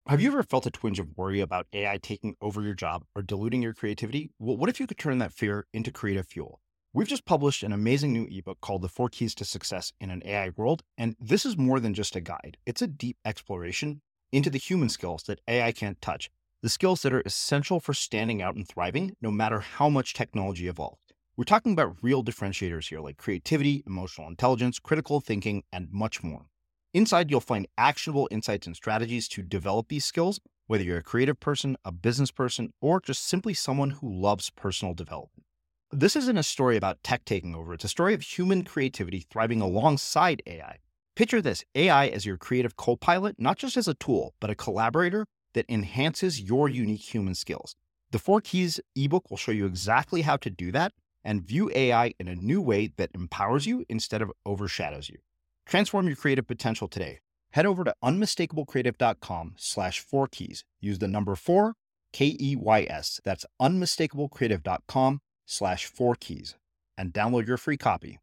Have you ever felt a twinge of worry about AI taking over your job or diluting your creativity? Well, what if you could turn that fear into creative fuel? We've just published an amazing new ebook called The Four Keys to Success in an AI World, and this is more than just a guide. It's a deep exploration into the human skills that AI can't touch, the skills that are essential for standing out and thriving, no matter how much technology evolves. We're talking about real differentiators here, like creativity, emotional intelligence, critical thinking, and much more. Inside, you'll find actionable insights and strategies to develop these skills, whether you're a creative person, a business person, or just simply someone who loves personal development. This isn't a story about tech taking over. It's a story of human creativity thriving alongside AI. Picture this, AI as your creative co-pilot, not just as a tool, but a collaborator that enhances your unique human skills. The Four Keys ebook will show you exactly how to do that and view AI in a new way that empowers you instead of overshadows you. Transform your creative potential today. Head over to unmistakablecreative.com/4keys. Use the number 4, KEYS. That's unmistakablecreative.com/4keys and download your free copy.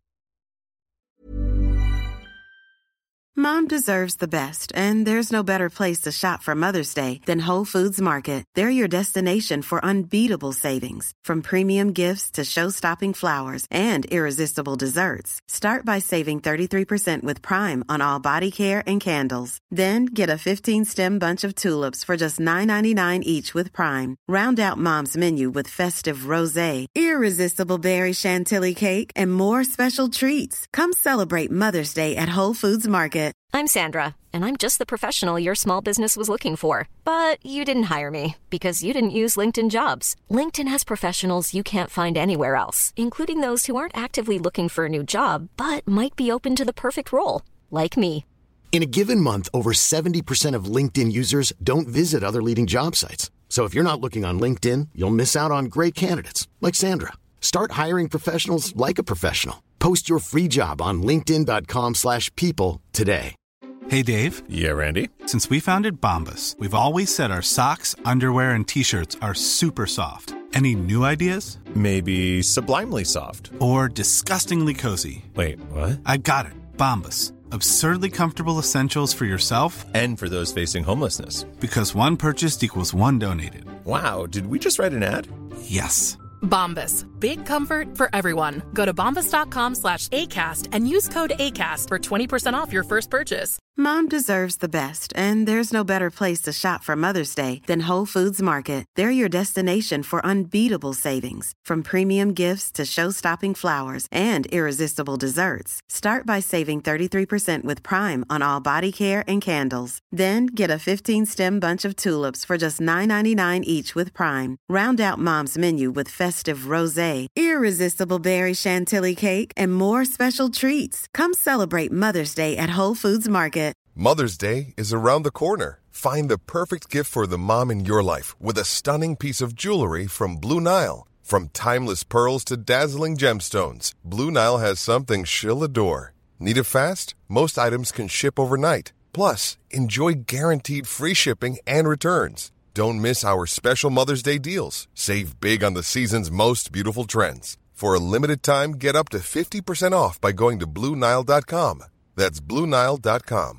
Mom deserves the best, and there's no better place to shop for Mother's Day than Whole Foods Market. They're your destination for unbeatable savings, from premium gifts to show-stopping flowers and irresistible desserts. Start by saving 33% with Prime on all body care and candles. Then get a 15-stem bunch of tulips for just $9.99 each with Prime. Round out Mom's menu with festive rosé, irresistible berry chantilly cake, and more special treats. Come celebrate Mother's Day at Whole Foods Market. I'm Sandra, and I'm just the professional your small business was looking for. But you didn't hire me because you didn't use LinkedIn Jobs. LinkedIn has professionals you can't find anywhere else, including those who aren't actively looking for a new job, but might be open to the perfect role, like me. In a given month, over 70% of LinkedIn users don't visit other leading job sites. So if you're not looking on LinkedIn, you'll miss out on great candidates like Sandra. Start hiring professionals like a professional. Post your free job on linkedin.com/people today. Hey, Dave. Yeah, Randy. Since we founded Bombas, we've always said our socks, underwear, and T-shirts are super soft. Any new ideas? Maybe sublimely soft. Or disgustingly cozy. Wait, what? I got it. Bombas. Absurdly comfortable essentials for yourself and for those facing homelessness. Because one purchased equals one donated. Wow, did we just write an ad? Yes. Bombas. Big comfort for everyone. Go to bombas.com/ACAST and use code ACAST for 20% off your first purchase. Mom deserves the best, and there's no better place to shop for Mother's Day than Whole Foods Market. They're your destination for unbeatable savings, from premium gifts to show-stopping flowers and irresistible desserts. Start by saving 33% with Prime on all body care and candles. Then get a 15-stem bunch of tulips for just $9.99 each with Prime. Round out Mom's menu with festive rosé, irresistible berry chantilly cake, and more special treats. Come celebrate Mother's Day at Whole Foods Market. Mother's Day is around the corner. Find the perfect gift for the mom in your life with a stunning piece of jewelry from Blue Nile. From timeless pearls to dazzling gemstones, Blue Nile has something she'll adore. Need it fast? Most items can ship overnight. Plus, enjoy guaranteed free shipping and returns. Don't miss our special Mother's Day deals. Save big on the season's most beautiful trends. For a limited time, get up to 50% off by going to BlueNile.com. That's BlueNile.com.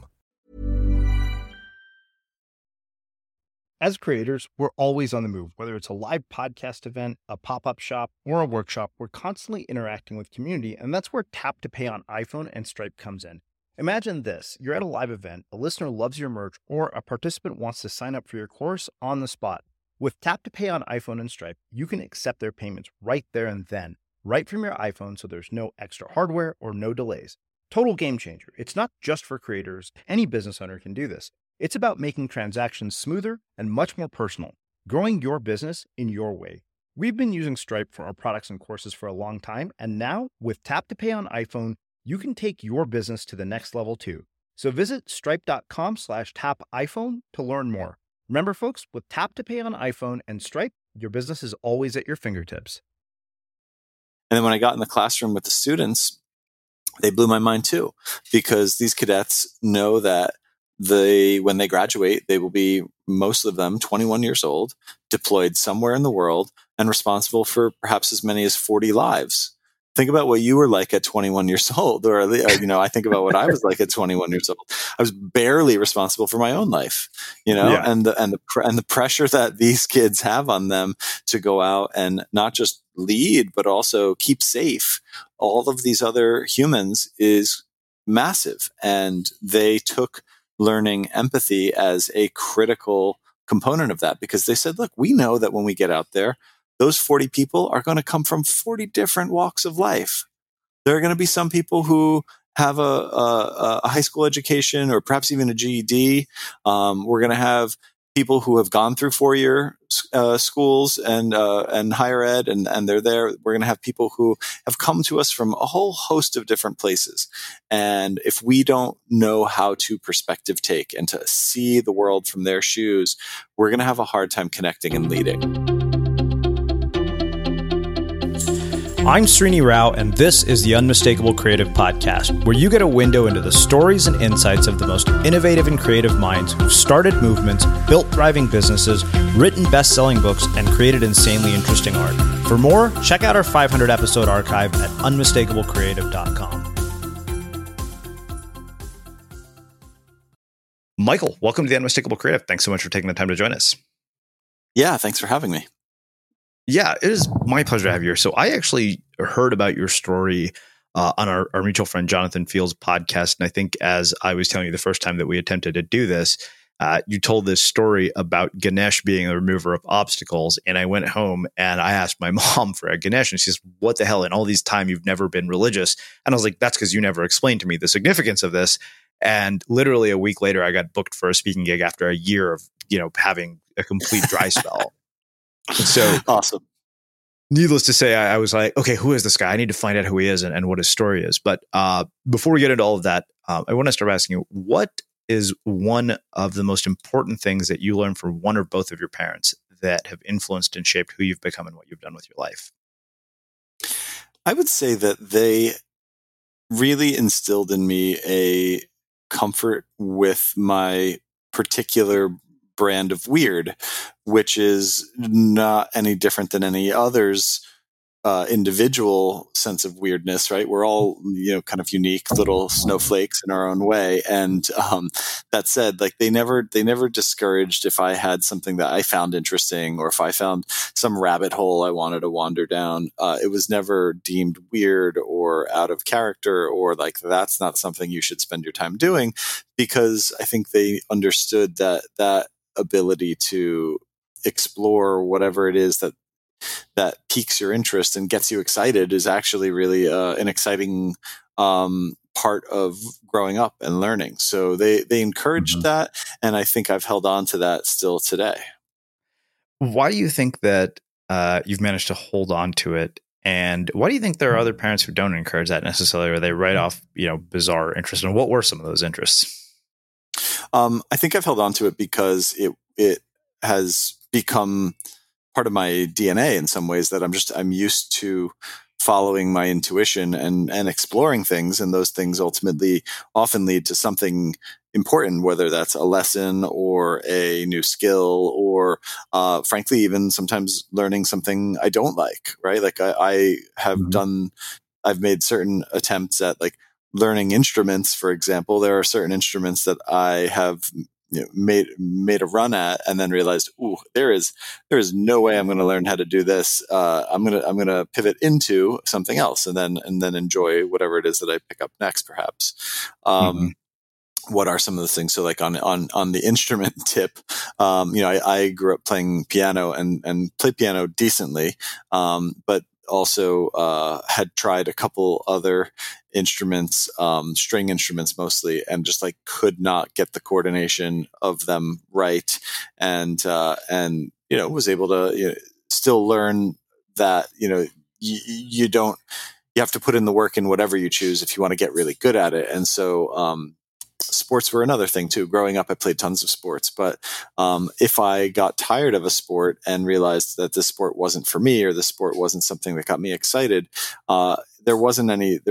As creators, we're always on the move. Whether it's a live podcast event, a pop-up shop, or a workshop, we're constantly interacting with community, and that's where Tap to Pay on iPhone and Stripe comes in. Imagine this. You're at a live event, a listener loves your merch, or a participant wants to sign up for your course on the spot. With Tap to Pay on iPhone and Stripe, you can accept their payments right there and then, right from your iPhone, so there's no extra hardware or no delays. Total game changer. It's not just for creators. Any business owner can do this. It's about making transactions smoother and much more personal, growing your business in your way. We've been using Stripe for our products and courses for a long time, and now with Tap to Pay on iPhone, you can take your business to the next level too. So visit stripe.com/tapiphone to learn more. Remember, folks, with Tap to Pay on iPhone and Stripe, your business is always at your fingertips. And then when I got in the classroom with the students, they blew my mind too, because these cadets know that when they graduate, they will be, most of them, 21 years old, deployed somewhere in the world, and responsible for perhaps as many as 40 lives. think about what you were like at 21 years old, or, I think about what I was like at 21 years old. I was barely responsible for my own life, and the pressure that these kids have on them to go out and not just lead, but also keep safe all of these other humans is massive. And they took learning empathy as a critical component of that, because they said, look, we know that when we get out there, those 40 people are going to come from 40 different walks of life. There are going to be some people who have a high school education or perhaps even a GED. We're going to have people who have gone through 4-year schools and higher ed, and they're there. We're going to have people who have come to us from a whole host of different places. And if we don't know how to perspective take and to see the world from their shoes, we're going to have a hard time connecting and leading. I'm Srini Rao, and this is the Unmistakable Creative Podcast, where you get a window into the stories and insights of the most innovative and creative minds who've started movements, built thriving businesses, written best-selling books, and created insanely interesting art. For more, check out our 500-episode archive at unmistakablecreative.com. Michael, welcome to the Unmistakable Creative. Thanks so much for taking the time to join us. Yeah, thanks for having me. Yeah, it is my pleasure to have you here. So I actually heard about your story on our mutual friend Jonathan Fields' podcast. And I think as I was telling you the first time that we attempted to do this, you told this story about Ganesh being a remover of obstacles. And I went home and I asked my mom for a Ganesh. And she says, what the hell? In all these time, you've never been religious. And I was like, that's because you never explained to me the significance of this. And literally a week later, I got booked for a speaking gig after a year of, having a complete dry spell. So awesome. Needless to say, I was like, okay, who is this guy? I need to find out who he is and what his story is. But before we get into all of that, I want to start asking you, what is one of the most important things that you learned from one or both of your parents that have influenced and shaped who you've become and what you've done with your life? I would say that they really instilled in me a comfort with my particular brand of weird, which is not any different than any other's individual sense of weirdness, right? We're all, kind of unique little snowflakes in our own way. And that said, like they never discouraged if I had something that I found interesting or if I found some rabbit hole I wanted to wander down. It was never deemed weird or out of character or like that's not something you should spend your time doing, because I think they understood that ability to explore whatever it is that piques your interest and gets you excited is actually really an exciting part of growing up and learning. So they encouraged that, and I think I've held on to that still today. Why do you think that you've managed to hold on to it? And why do you think there are other parents who don't encourage that necessarily, or they write off, bizarre interests? And what were some of those interests? I think I've held on to it because it has become part of my DNA in some ways, that I'm used to following my intuition and exploring things. And those things ultimately often lead to something important, whether that's a lesson or a new skill or frankly, even sometimes learning something I don't like, right? Like I have I've made certain attempts at like learning instruments, for example. There are certain instruments that I have made a run at and then realized, there is no way I'm going to learn how to do this. I'm going to pivot into something else and then enjoy whatever it is that I pick up next, perhaps. What are some of the things? So like on the instrument tip, I grew up playing piano and played piano decently. But also had tried a couple other instruments, string instruments mostly, and just like could not get the coordination of them right. And was able to still learn that, you have to put in the work in whatever you choose if you want to get really good at it. And so, sports were another thing too. Growing up, I played tons of sports, but if I got tired of a sport and realized that this sport wasn't for me, or the sport wasn't something that got me excited, there weren't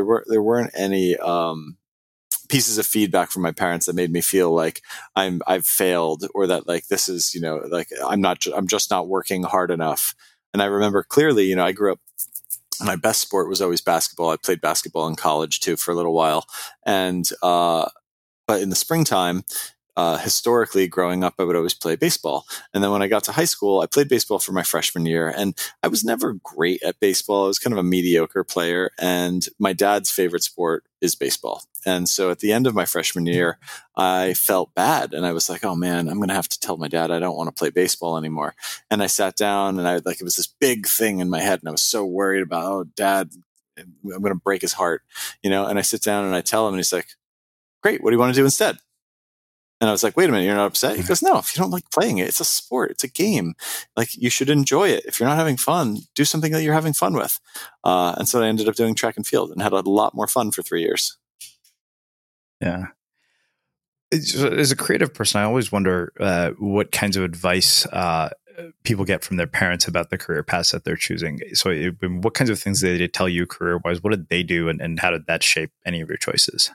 any pieces of feedback from my parents that made me feel like I've failed, or that like this is I'm just not working hard enough. And I remember clearly, I grew up my best sport was always basketball. I played basketball in college too for a little while. And, but in the springtime, historically growing up, I would always play baseball. And then when I got to high school, I played baseball for my freshman year, and I was never great at baseball. I was kind of a mediocre player, and my dad's favorite sport is baseball. And so at the end of my freshman year, I felt bad, and I was like, oh man, I'm going to have to tell my dad I don't want to play baseball anymore. And I sat down, and it was this big thing in my head, and I was so worried about, oh, Dad, I'm going to break his heart, and I sit down and I tell him, and he's like, great, what do you want to do instead? And I was like, wait a minute, you're not upset? He goes, no, if you don't like playing it, it's a sport, it's a game. Like, you should enjoy it. If you're not having fun, do something that you're having fun with. And so I ended up doing track and field and had a lot more fun for 3 years. Yeah. As a creative person, I always wonder what kinds of advice people get from their parents about the career paths that they're choosing. So what kinds of things did they tell you career-wise? What did they do, and how did that shape any of your choices?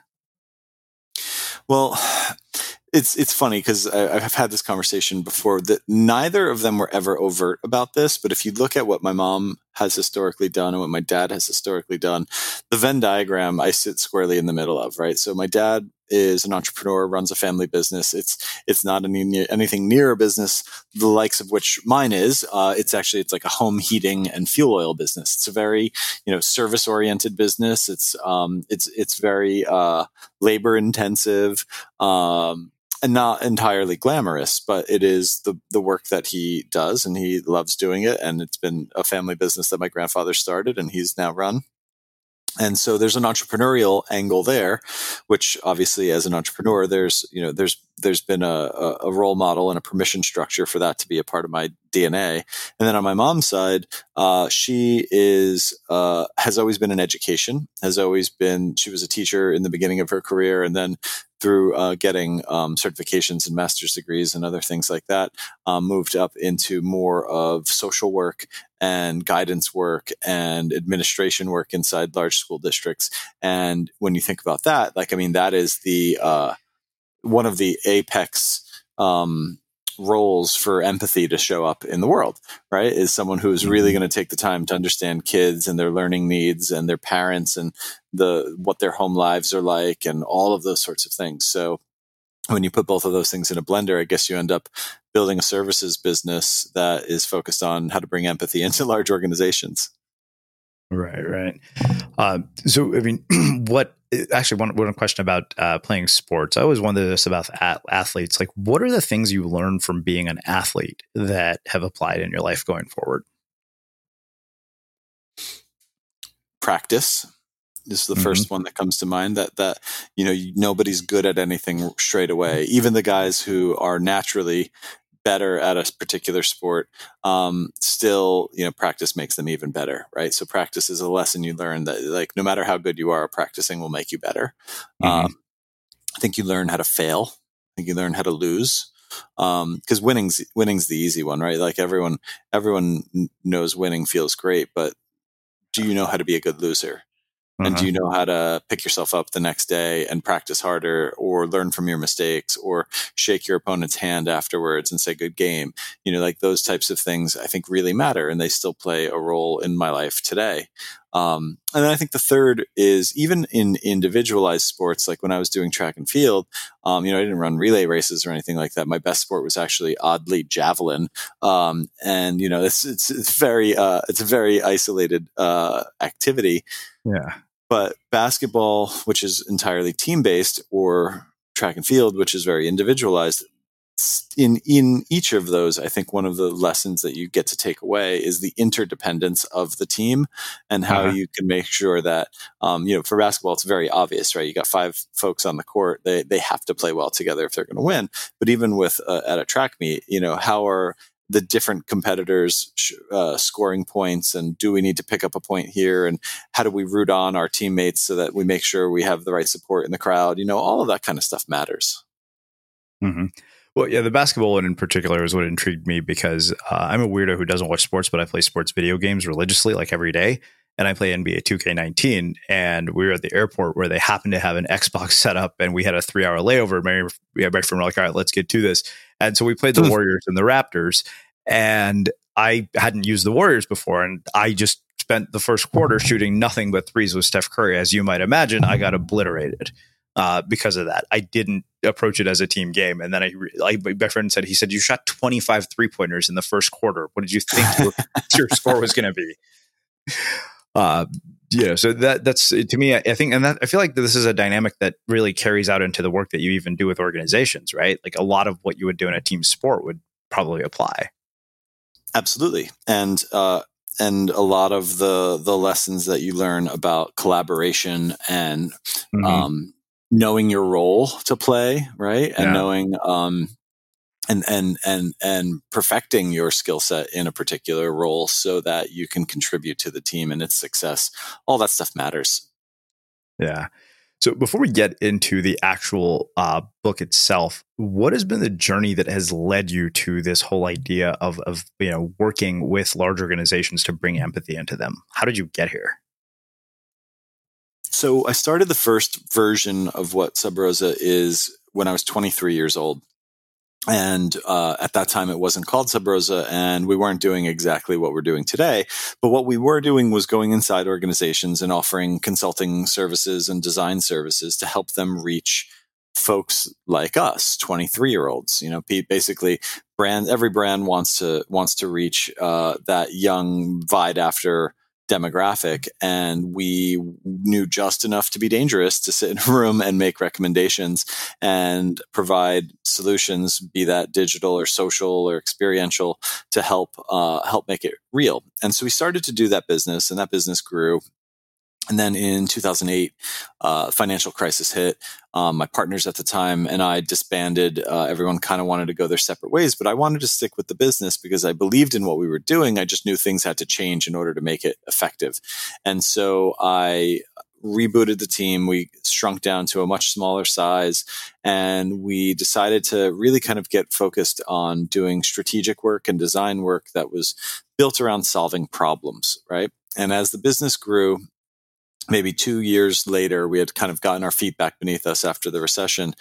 Well, it's funny because I've had this conversation before that neither of them were ever overt about this. But if you look at what my mom has historically done and what my dad has historically done, the Venn diagram I sit squarely in the middle of, right? So my dad is an entrepreneur, runs a family business. It's not anything near a business the likes of which mine is. It's like a home heating and fuel oil business. It's a very service oriented business. It's very labor intensive. And not entirely glamorous, but it is the work that he does, and he loves doing it. And it's been a family business that my grandfather started, and he's now run. And so there's an entrepreneurial angle there, which obviously as an entrepreneur, there's been a role model and a permission structure for that to be a part of my DNA. And then on my mom's side, she has always been in education, she was a teacher in the beginning of her career. And then through getting certifications and master's degrees and other things like that, moved up into more of social work and guidance work and administration work inside large school districts. And when you think about that, that is one of the apex roles for empathy to show up in the world, right? Is someone who is really going to take the time to understand kids and their learning needs and their parents and what their home lives are like and all of those sorts of things. So when you put both of those things in a blender, I guess you end up building a services business that is focused on how to bring empathy into large organizations. Right. So, one question about playing sports. I always wondered this about athletes. Like, what are the things you learn from being an athlete that have applied in your life going forward? Practice is the first one that comes to mind. That nobody's good at anything straight away. Even the guys who are naturally better at a particular sport, still, practice makes them even better, right? So practice is a lesson you learn that, no matter how good you are, practicing will make you better. I think you learn how to fail. I think you learn how to lose. Because winning's the easy one, right? Like everyone knows winning feels great, but do you know how to be a good loser? And do you know how to pick yourself up the next day and practice harder, or learn from your mistakes, or shake your opponent's hand afterwards and say, good game? Those types of things I think really matter, and they still play a role in my life today. And then I think the third is even in individualized sports, like when I was doing track and field, I didn't run relay races or anything like that. My best sport was actually oddly javelin. And it's a very isolated, activity. Yeah. But basketball, which is entirely team-based, or track and field, which is very individualized, in each of those, I think one of the lessons that you get to take away is the interdependence of the team and how you can make sure that, for basketball, it's very obvious, right? You got 5 folks on the court. They have to play well together if they're going to win. But even with at a track meet, how are the different competitors scoring points, and do we need to pick up a point here, and how do we root on our teammates so that we make sure we have the right support in the crowd? All of that kind of stuff matters. Mm-hmm. Well, yeah, the basketball one in particular is what intrigued me, because I'm a weirdo who doesn't watch sports, but I play sports video games religiously, like every day. And I play NBA 2K19, and we were at the airport where they happened to have an Xbox set up, and we had a 3-hour layover. My friend were like, all right, let's get to this. And so we played the Warriors and the Raptors, and I hadn't used the Warriors before, and I just spent the first quarter shooting nothing but threes with Steph Curry. As you might imagine, I got obliterated because of that. I didn't approach it as a team game. And then my friend said, you shot 25 3-pointers in the first quarter. What did you think your score was going to be? So that's to me, I think, and that I feel like this is a dynamic that really carries out into the work that you even do with organizations, right? Like a lot of what you would do in a team sport would probably apply. Absolutely. And a lot of the lessons that you learn about collaboration and, knowing your role to play, right. And knowing, and perfecting your skill set in a particular role so that you can contribute to the team and its success. All that stuff matters. Yeah. So before we get into the actual book itself, what has been the journey that has led you to this whole idea of working with large organizations to bring empathy into them? How did you get here? So I started the first version of what Sub Rosa is when I was 23 years old. And at that time, it wasn't called Sub Rosa, and we weren't doing exactly what we're doing today. But what we were doing was going inside organizations and offering consulting services and design services to help them reach folks like us, 23-year-olds. Basically, every brand wants to reach that young, vied after demographic, and we knew just enough to be dangerous to sit in a room and make recommendations and provide solutions, be that digital or social or experiential, to help make it real. And so we started to do that business, and that business grew. And then in 2008, financial crisis hit. My partners at the time and I disbanded. Everyone kind of wanted to go their separate ways, but I wanted to stick with the business because I believed in what we were doing. I just knew things had to change in order to make it effective. And so I rebooted the team. We shrunk down to a much smaller size, and we decided to really kind of get focused on doing strategic work and design work that was built around solving problems, right? And as the business grew, maybe 2 years later, we had kind of gotten our feet back beneath us after the recession.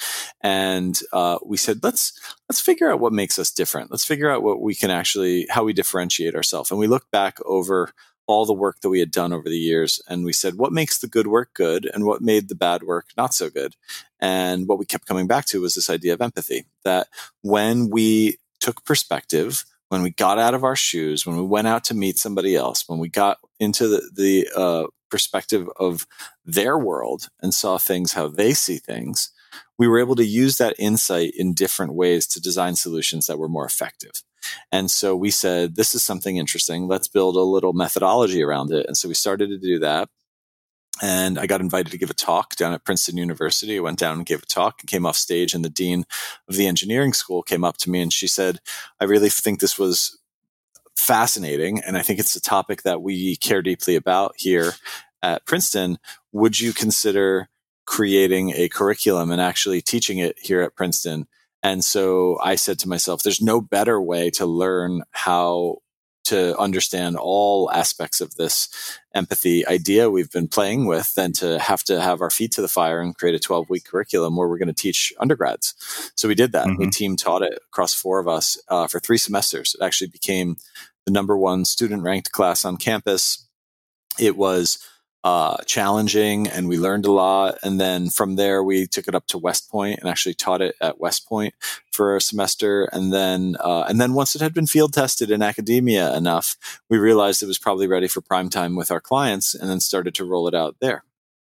And we said, let's figure out what makes us different. Let's figure out what we can how we differentiate ourselves. And we looked back over all the work that we had done over the years. And we said, what makes the good work good and what made the bad work not so good? And what we kept coming back to was this idea of empathy, that when we took perspective, when we got out of our shoes, when we went out to meet somebody else, when we got into the perspective of their world and saw things how they see things, we were able to use that insight in different ways to design solutions that were more effective. And so we said, this is something interesting. Let's build a little methodology around it. And so we started to do that. And I got invited to give a talk down at Princeton University. I went down and gave a talk and came off stage, and the dean of the engineering school came up to me and she said, I really think this was fascinating, and I think it's a topic that we care deeply about here at Princeton. Would you consider creating a curriculum and actually teaching it here at Princeton? And so I said to myself, there's no better way to learn how to understand all aspects of this empathy idea we've been playing with than to have our feet to the fire and create a 12-week curriculum where we're going to teach undergrads. So we did that. We team taught it across 4 of us for 3 semesters. It actually became the #1 student ranked class on campus. It was challenging, and we learned a lot. And then from there, we took it up to West Point and actually taught it at West Point for a semester. And then once it had been field tested in academia enough, we realized it was probably ready for prime time with our clients, and then started to roll it out there.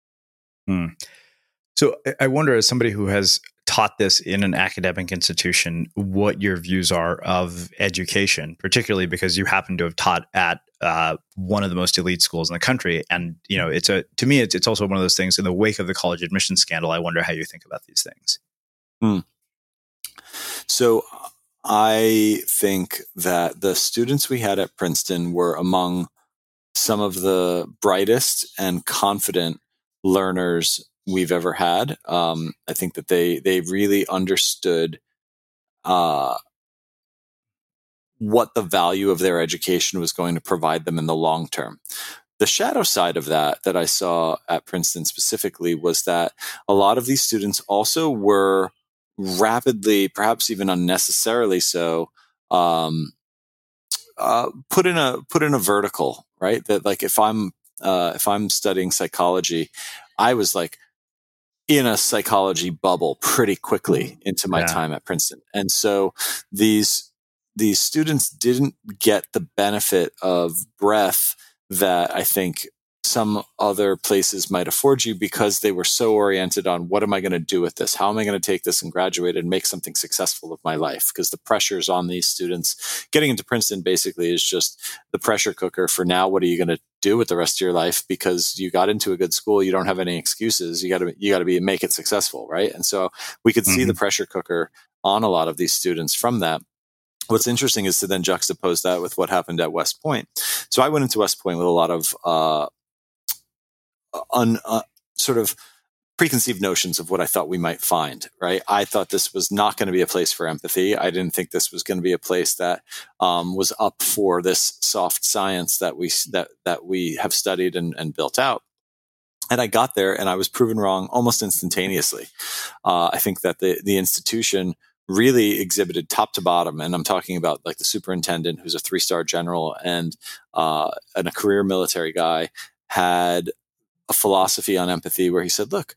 So I wonder, as somebody who has taught this in an academic institution, what your views are of education, particularly because you happen to have taught at one of the most elite schools in the country. And, to me, it's also one of those things in the wake of the college admissions scandal. I wonder how you think about these things. So I think that the students we had at Princeton were among some of the brightest and confident learners we've ever had. I think that they really understood what the value of their education was going to provide them in the long term. The shadow side of that I saw at Princeton specifically was that a lot of these students also were rapidly, perhaps even unnecessarily so, put in a vertical, right? That like if I'm studying psychology, I was like in a psychology bubble pretty quickly into my time at Princeton. And so these students didn't get the benefit of breadth that I think some other places might afford you, because they were so oriented on what am I going to do with this? How am I going to take this and graduate and make something successful of my life? Because the pressures on these students getting into Princeton basically is just the pressure cooker for now. What are you going to do with the rest of your life? Because you got into a good school, you don't have any excuses. You got to make it successful, right? And so we could see the pressure cooker on a lot of these students from that. What's interesting is to then juxtapose that with what happened at West Point. So I went into West Point with a lot of sort of preconceived notions of what I thought we might find, right? I thought this was not going to be a place for empathy. I didn't think this was going to be a place that was up for this soft science that we have studied and built out. And I got there and I was proven wrong almost instantaneously. I think that the institution really exhibited top to bottom. And I'm talking about like the superintendent, who's a 3-star general and a career military guy, had a philosophy on empathy where he said, look,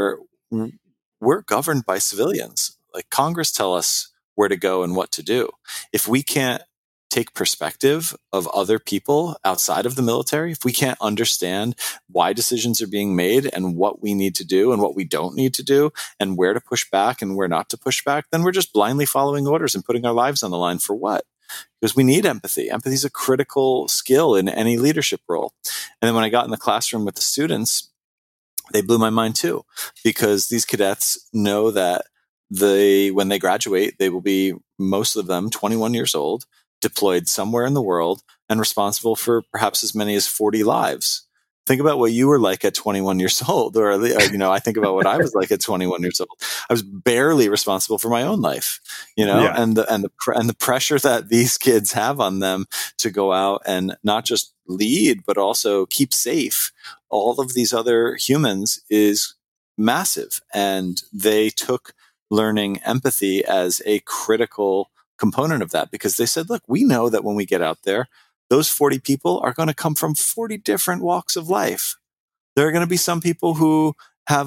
we're governed by civilians. Like Congress tell us where to go and what to do. If we can't take perspective of other people outside of the military, if we can't understand why decisions are being made and what we need to do and what we don't need to do and where to push back and where not to push back, then we're just blindly following orders and putting our lives on the line for what? Because we need empathy. Empathy is a critical skill in any leadership role. And then when I got in the classroom with the students, they blew my mind too, because these cadets know that when they graduate, they will be, most of them, 21 years old, deployed somewhere in the world and responsible for perhaps as many as 40 lives. Think about what you were like at 21 years old, or I think about what I was like at 21 years old. I was barely responsible for my own life, and the pressure that these kids have on them to go out and not just lead, but also keep safe all of these other humans is massive. And they took learning empathy as a critical component of that, because they said, look, we know that when we get out there, those 40 people are going to come from 40 different walks of life. There are going to be some people who have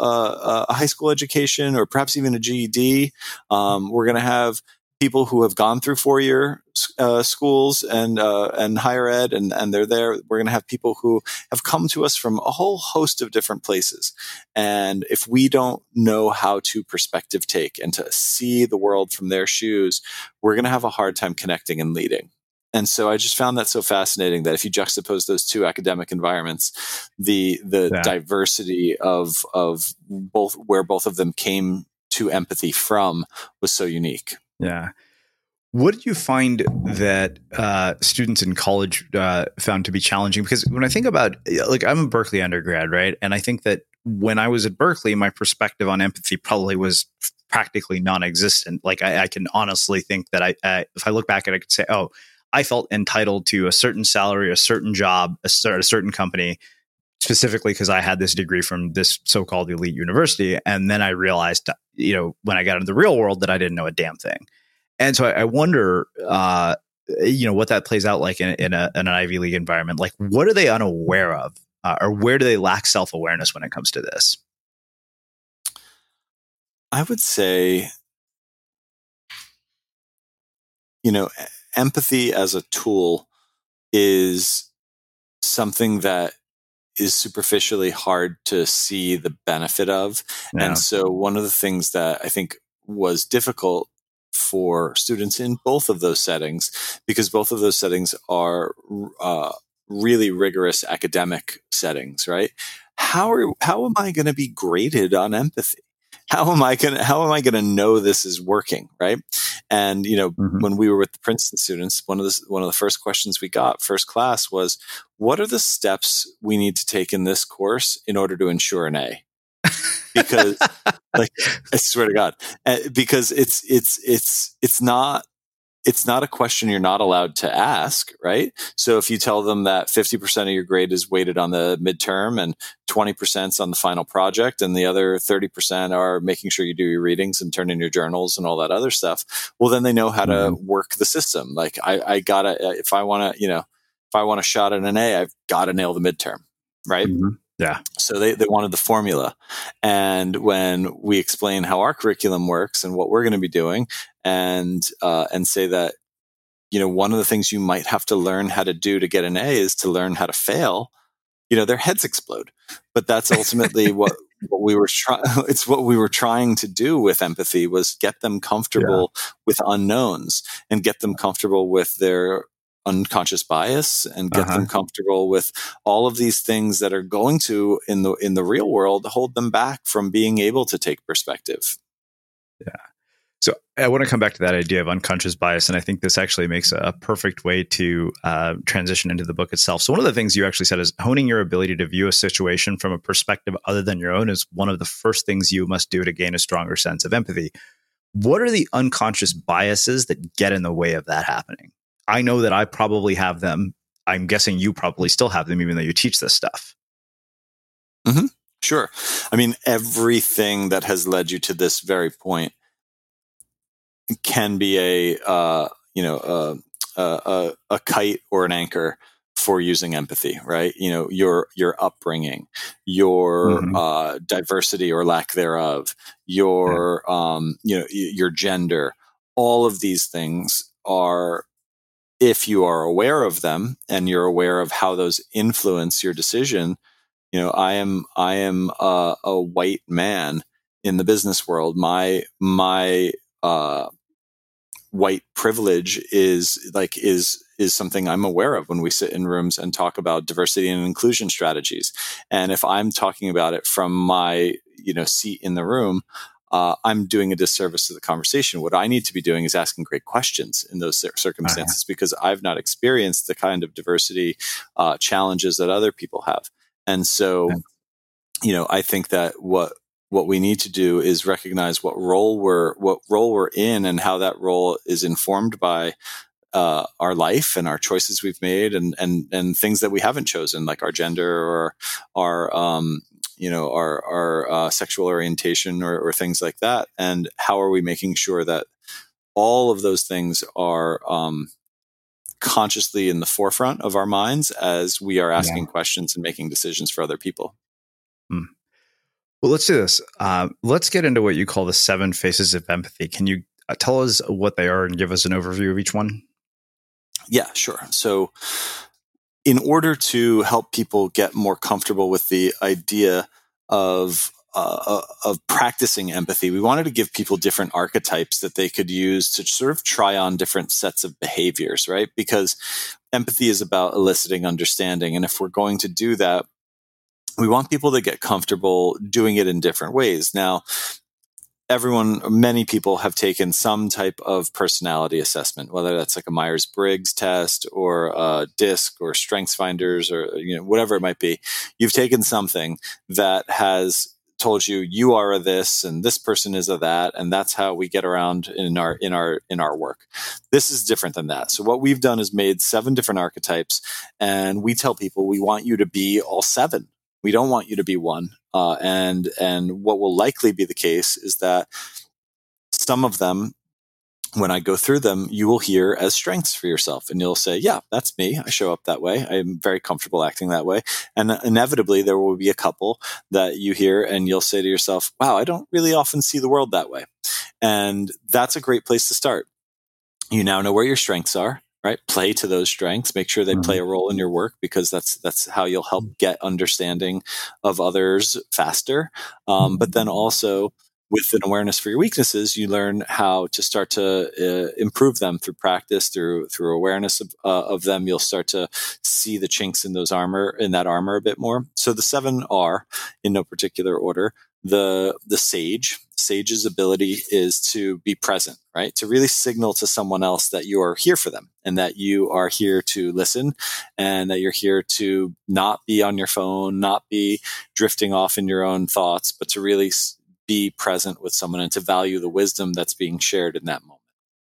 a high school education or perhaps even a GED. We're going to have people who have gone through 4-year schools and higher ed, and they're there. We're going to have people who have come to us from a whole host of different places. And if we don't know how to perspective take and to see the world from their shoes, we're going to have a hard time connecting and leading. And so I just found that so fascinating that if you juxtapose those two academic environments, the diversity of both, where both of them came to empathy from, was so unique. Yeah. What did you find that students in college found to be challenging? Because when I think about, like, I'm a Berkeley undergrad, right? And I think that when I was at Berkeley, my perspective on empathy probably was practically non-existent. Like, I can honestly think that if I look back at it, I could say, oh, I felt entitled to a certain salary, a certain job, a certain company, specifically because I had this degree from this so-called elite university. And then I realized, when I got into the real world, that I didn't know a damn thing. And so I wonder, what that plays out like in an Ivy League environment. Like, what are they unaware of, or where do they lack self-awareness when it comes to this? I would say, empathy as a tool is something that is superficially hard to see the benefit of. Yeah. And so one of the things that I think was difficult for students in both of those settings, because both of those settings are really rigorous academic settings, right? How am I going to be graded on empathy? How am I going to know this is working, right? And when we were with the Princeton students, one of the first questions we got first class was, what are the steps we need to take in this course in order to ensure an A? Because I swear to God, because it's not it's not a question you're not allowed to ask, right? So if you tell them that 50% of your grade is weighted on the midterm and 20% is on the final project and the other 30% are making sure you do your readings and turn in your journals and all that other stuff, well, then they know how to work the system. Like I gotta, if I want a shot at an A, I've got to nail the midterm, right? Yeah. So they wanted the formula. And when we explain how our curriculum works and what we're going to be doing and say that, one of the things you might have to learn how to do to get an A is to learn how to fail, their heads explode. But that's ultimately what we were it's what we were trying to do with empathy, was get them comfortable with unknowns and get them comfortable with their unconscious bias and get them comfortable with all of these things that are going to, in the real world, hold them back from being able to take perspective. Yeah. So I want to come back to that idea of unconscious bias. And I think this actually makes a perfect way to transition into the book itself. So one of the things you actually said is honing your ability to view a situation from a perspective other than your own is one of the first things you must do to gain a stronger sense of empathy. What are the unconscious biases that get in the way of that happening? I know that I probably have them. I'm guessing you probably still have them, even though you teach this stuff. Mm-hmm. Sure. I mean, everything that has led you to this very point can be a kite or an anchor for using empathy, right? Your upbringing, your diversity or lack thereof, your your gender. All of these things are, if you are aware of them and you're aware of how those influence your decision. I am a white man in the business world. My white privilege is something I'm aware of when we sit in rooms and talk about diversity and inclusion strategies. And if I'm talking about it from my seat in the room, I'm doing a disservice to the conversation. What I need to be doing is asking great questions in those circumstances, because I've not experienced the kind of diversity challenges that other people have. And so, I think that what we need to do is recognize what role we're in and how that role is informed by our life and our choices we've made and things that we haven't chosen, like our gender or our sexual orientation or things like that. And how are we making sure that all of those things are consciously in the forefront of our minds as we are asking questions and making decisions for other people? Well, let's do this. Let's get into what you call the 7 faces of empathy. Can you tell us what they are and give us an overview of each one? Yeah, sure. So in order to help people get more comfortable with the idea of practicing empathy, we wanted to give people different archetypes that they could use to sort of try on different sets of behaviors, right? Because empathy is about eliciting understanding. And if we're going to do that, we want people to get comfortable doing it in different ways. Now, many people have taken some type of personality assessment, whether that's like a Myers-Briggs test or a DISC or StrengthsFinders or whatever it might be. You've taken something that has told you are a this and this person is a that, and that's how we get around in our work. This is different than that. So what we've done is made 7 different archetypes, and we tell people we want you to be all 7. We don't want you to be one. And what will likely be the case is that some of them, when I go through them, you will hear as strengths for yourself. And you'll say, yeah, that's me. I show up that way. I'm very comfortable acting that way. And inevitably, there will be a couple that you hear and you'll say to yourself, wow, I don't really often see the world that way. And that's a great place to start. You now know where your strengths are. Right? Play to those strengths. Make sure they play a role in your work, because that's how you'll help get understanding of others faster. But then also, with an awareness for your weaknesses, you learn how to start to improve them through practice, through awareness of them. You'll start to see the chinks in that armor a bit more. So the 7 are, in no particular order, the sage. Sage's ability is to be present, right? To really signal to someone else that you are here for them and that you are here to listen and that you're here to not be on your phone, not be drifting off in your own thoughts, but to really be present with someone and to value the wisdom that's being shared in that moment.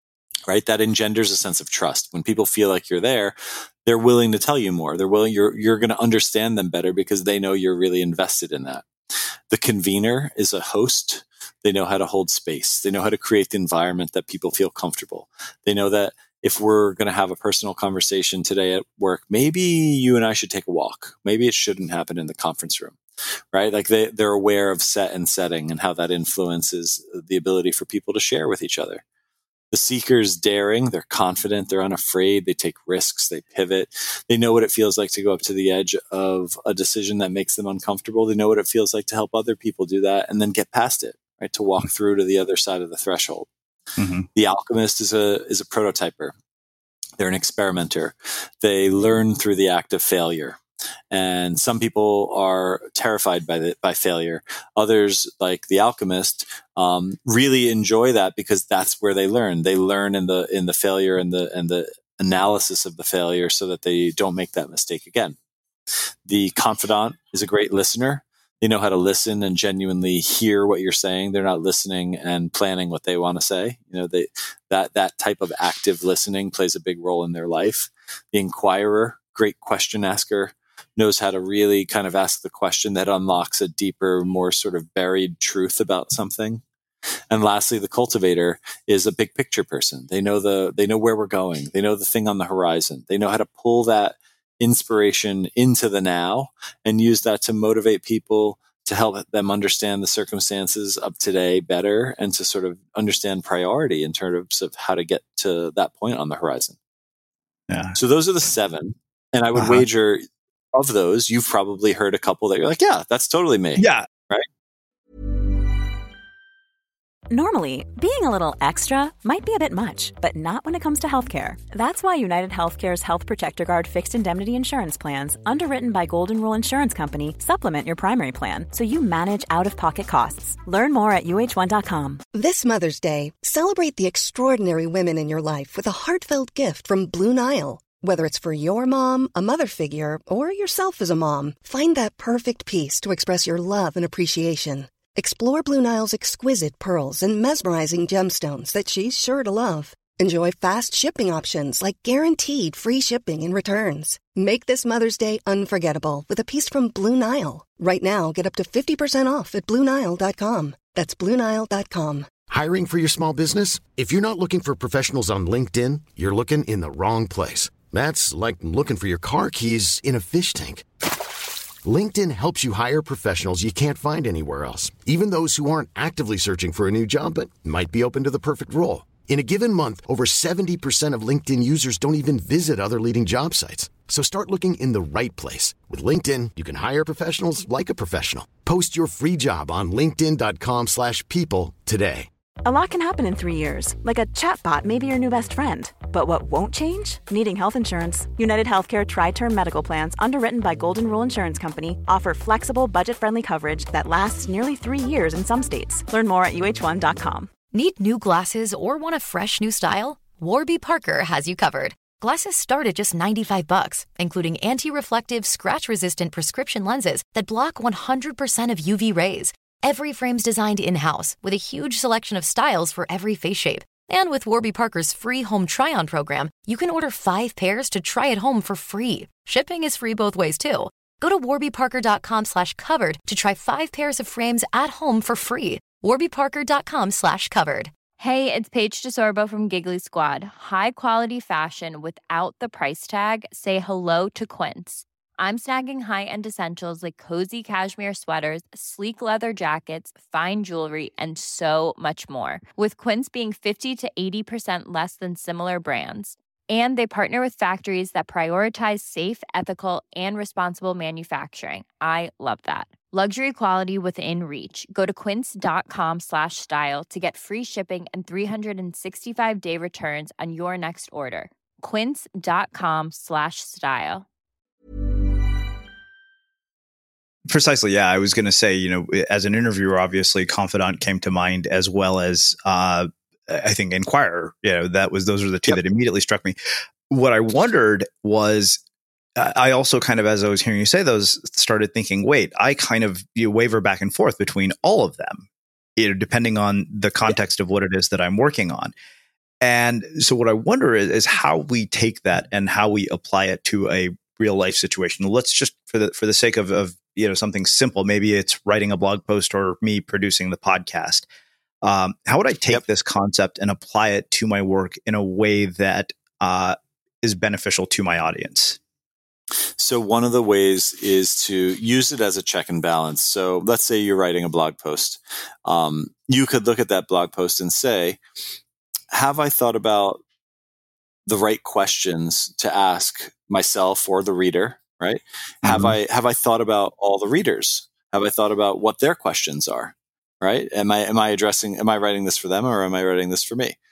right? That engenders a sense of trust. When people feel like you're there, they're willing to tell you more. You're going to understand them better because they know you're really invested in that. The convener is a host. They know how to hold space. They know how to create the environment that people feel comfortable. They know that if we're going to have a personal conversation today at work, maybe you and I should take a walk. Maybe it shouldn't happen in the conference room, right? Like they're aware of set and setting and how that influences the ability for people to share with each other. The seeker's daring, they're confident, they're unafraid, they take risks, they pivot. They know what it feels like to go up to the edge of a decision that makes them uncomfortable. They know what it feels like to help other people do that and then get past it, right? To walk through to the other side of the threshold. Mm-hmm. The alchemist is a prototyper. They're an experimenter. They learn through the act of failure. And some people are terrified by failure. Others, like the alchemist, really enjoy that because that's where they learn. They learn in the failure and the analysis of the failure so that they don't make that mistake again. The confidant is a great listener. They know how to listen and genuinely hear what you're saying. They're not listening and planning what they want to say. That type of active listening plays a big role in their life. The inquirer, great question asker, knows how to really kind of ask the question that unlocks a deeper, more sort of buried truth about something. And lastly, the cultivator is a big picture person. They know where we're going. They know the thing on the horizon. They know how to pull that inspiration into the now and use that to motivate people, to help them understand the circumstances of today better and to sort of understand priority in terms of how to get to that point on the horizon. Yeah. So those are the 7. And I would wager of those, you've probably heard a couple that you're like, yeah, that's totally me. Yeah. Right. Normally, being a little extra might be a bit much, but not when it comes to healthcare. That's why United Healthcare's Health Protector Guard fixed indemnity insurance plans, underwritten by Golden Rule Insurance Company, supplement your primary plan so you manage out-of-pocket costs. Learn more at UH1.com. This Mother's Day, celebrate the extraordinary women in your life with a heartfelt gift from Blue Nile. Whether it's for your mom, a mother figure, or yourself as a mom, find that perfect piece to express your love and appreciation. Explore Blue Nile's exquisite pearls and mesmerizing gemstones that she's sure to love. Enjoy fast shipping options like guaranteed free shipping and returns. Make this Mother's Day unforgettable with a piece from Blue Nile. Right now, get up to 50% off at BlueNile.com. That's BlueNile.com. Hiring for your small business? If you're not looking for professionals on LinkedIn, you're looking in the wrong place. That's like looking for your car keys in a fish tank. LinkedIn helps you hire professionals you can't find anywhere else, even those who aren't actively searching for a new job but might be open to the perfect role. In a given month, over 70% of LinkedIn users don't even visit other leading job sites. So start looking in the right place. With LinkedIn, you can hire professionals like a professional. Post your free job on linkedin.com/people today. A lot can happen in 3 years, like a chatbot may be your new best friend. But what won't change? Needing health insurance. United Healthcare Tri-Term Medical Plans, underwritten by Golden Rule Insurance Company, offer flexible, budget-friendly coverage that lasts nearly 3 years in some states. Learn more at UH1.com. Need new glasses or want a fresh new style? Warby Parker has you covered. Glasses start at just $95, including anti-reflective, scratch-resistant prescription lenses that block 100% of UV rays. Every frame's designed in-house with a huge selection of styles for every face shape. And with Warby Parker's free home try-on program, you can order 5 pairs to try at home for free. Shipping is free both ways, too. Go to warbyparker.com/covered to try 5 pairs of frames at home for free. warbyparker.com/covered. Hey, it's Paige DeSorbo from Giggly Squad. High quality fashion without the price tag. Say hello to Quince. I'm snagging high-end essentials like cozy cashmere sweaters, sleek leather jackets, fine jewelry, and so much more. With Quince being 50 to 80% less than similar brands. And they partner with factories that prioritize safe, ethical, and responsible manufacturing. I love that. Luxury quality within reach. Go to quince.com/style to get free shipping and 365-day returns on your next order. Quince.com/style. Precisely. Yeah. I was going to say, as an interviewer, obviously Confidant came to mind, as well as, I think Inquirer, those are the two that immediately struck me. What I wondered was, I also kind of, as I was hearing you say those, started thinking, wait, I kind of waver back and forth between all of them, depending on the context of what it is that I'm working on. And so what I wonder is how we take that and how we apply it to a real life situation. Let's just, for the sake of something simple, maybe it's writing a blog post or me producing the podcast. How would I take this concept and apply it to my work in a way that is beneficial to my audience? So one of the ways is to use it as a check and balance. So let's say you're writing a blog post. You could look at that blog post and say, have I thought about the right questions to ask myself or the reader, right? Mm-hmm. Have I thought about all the readers? Have I thought about what their questions are, right? Am I writing this for them, or am I writing this for me?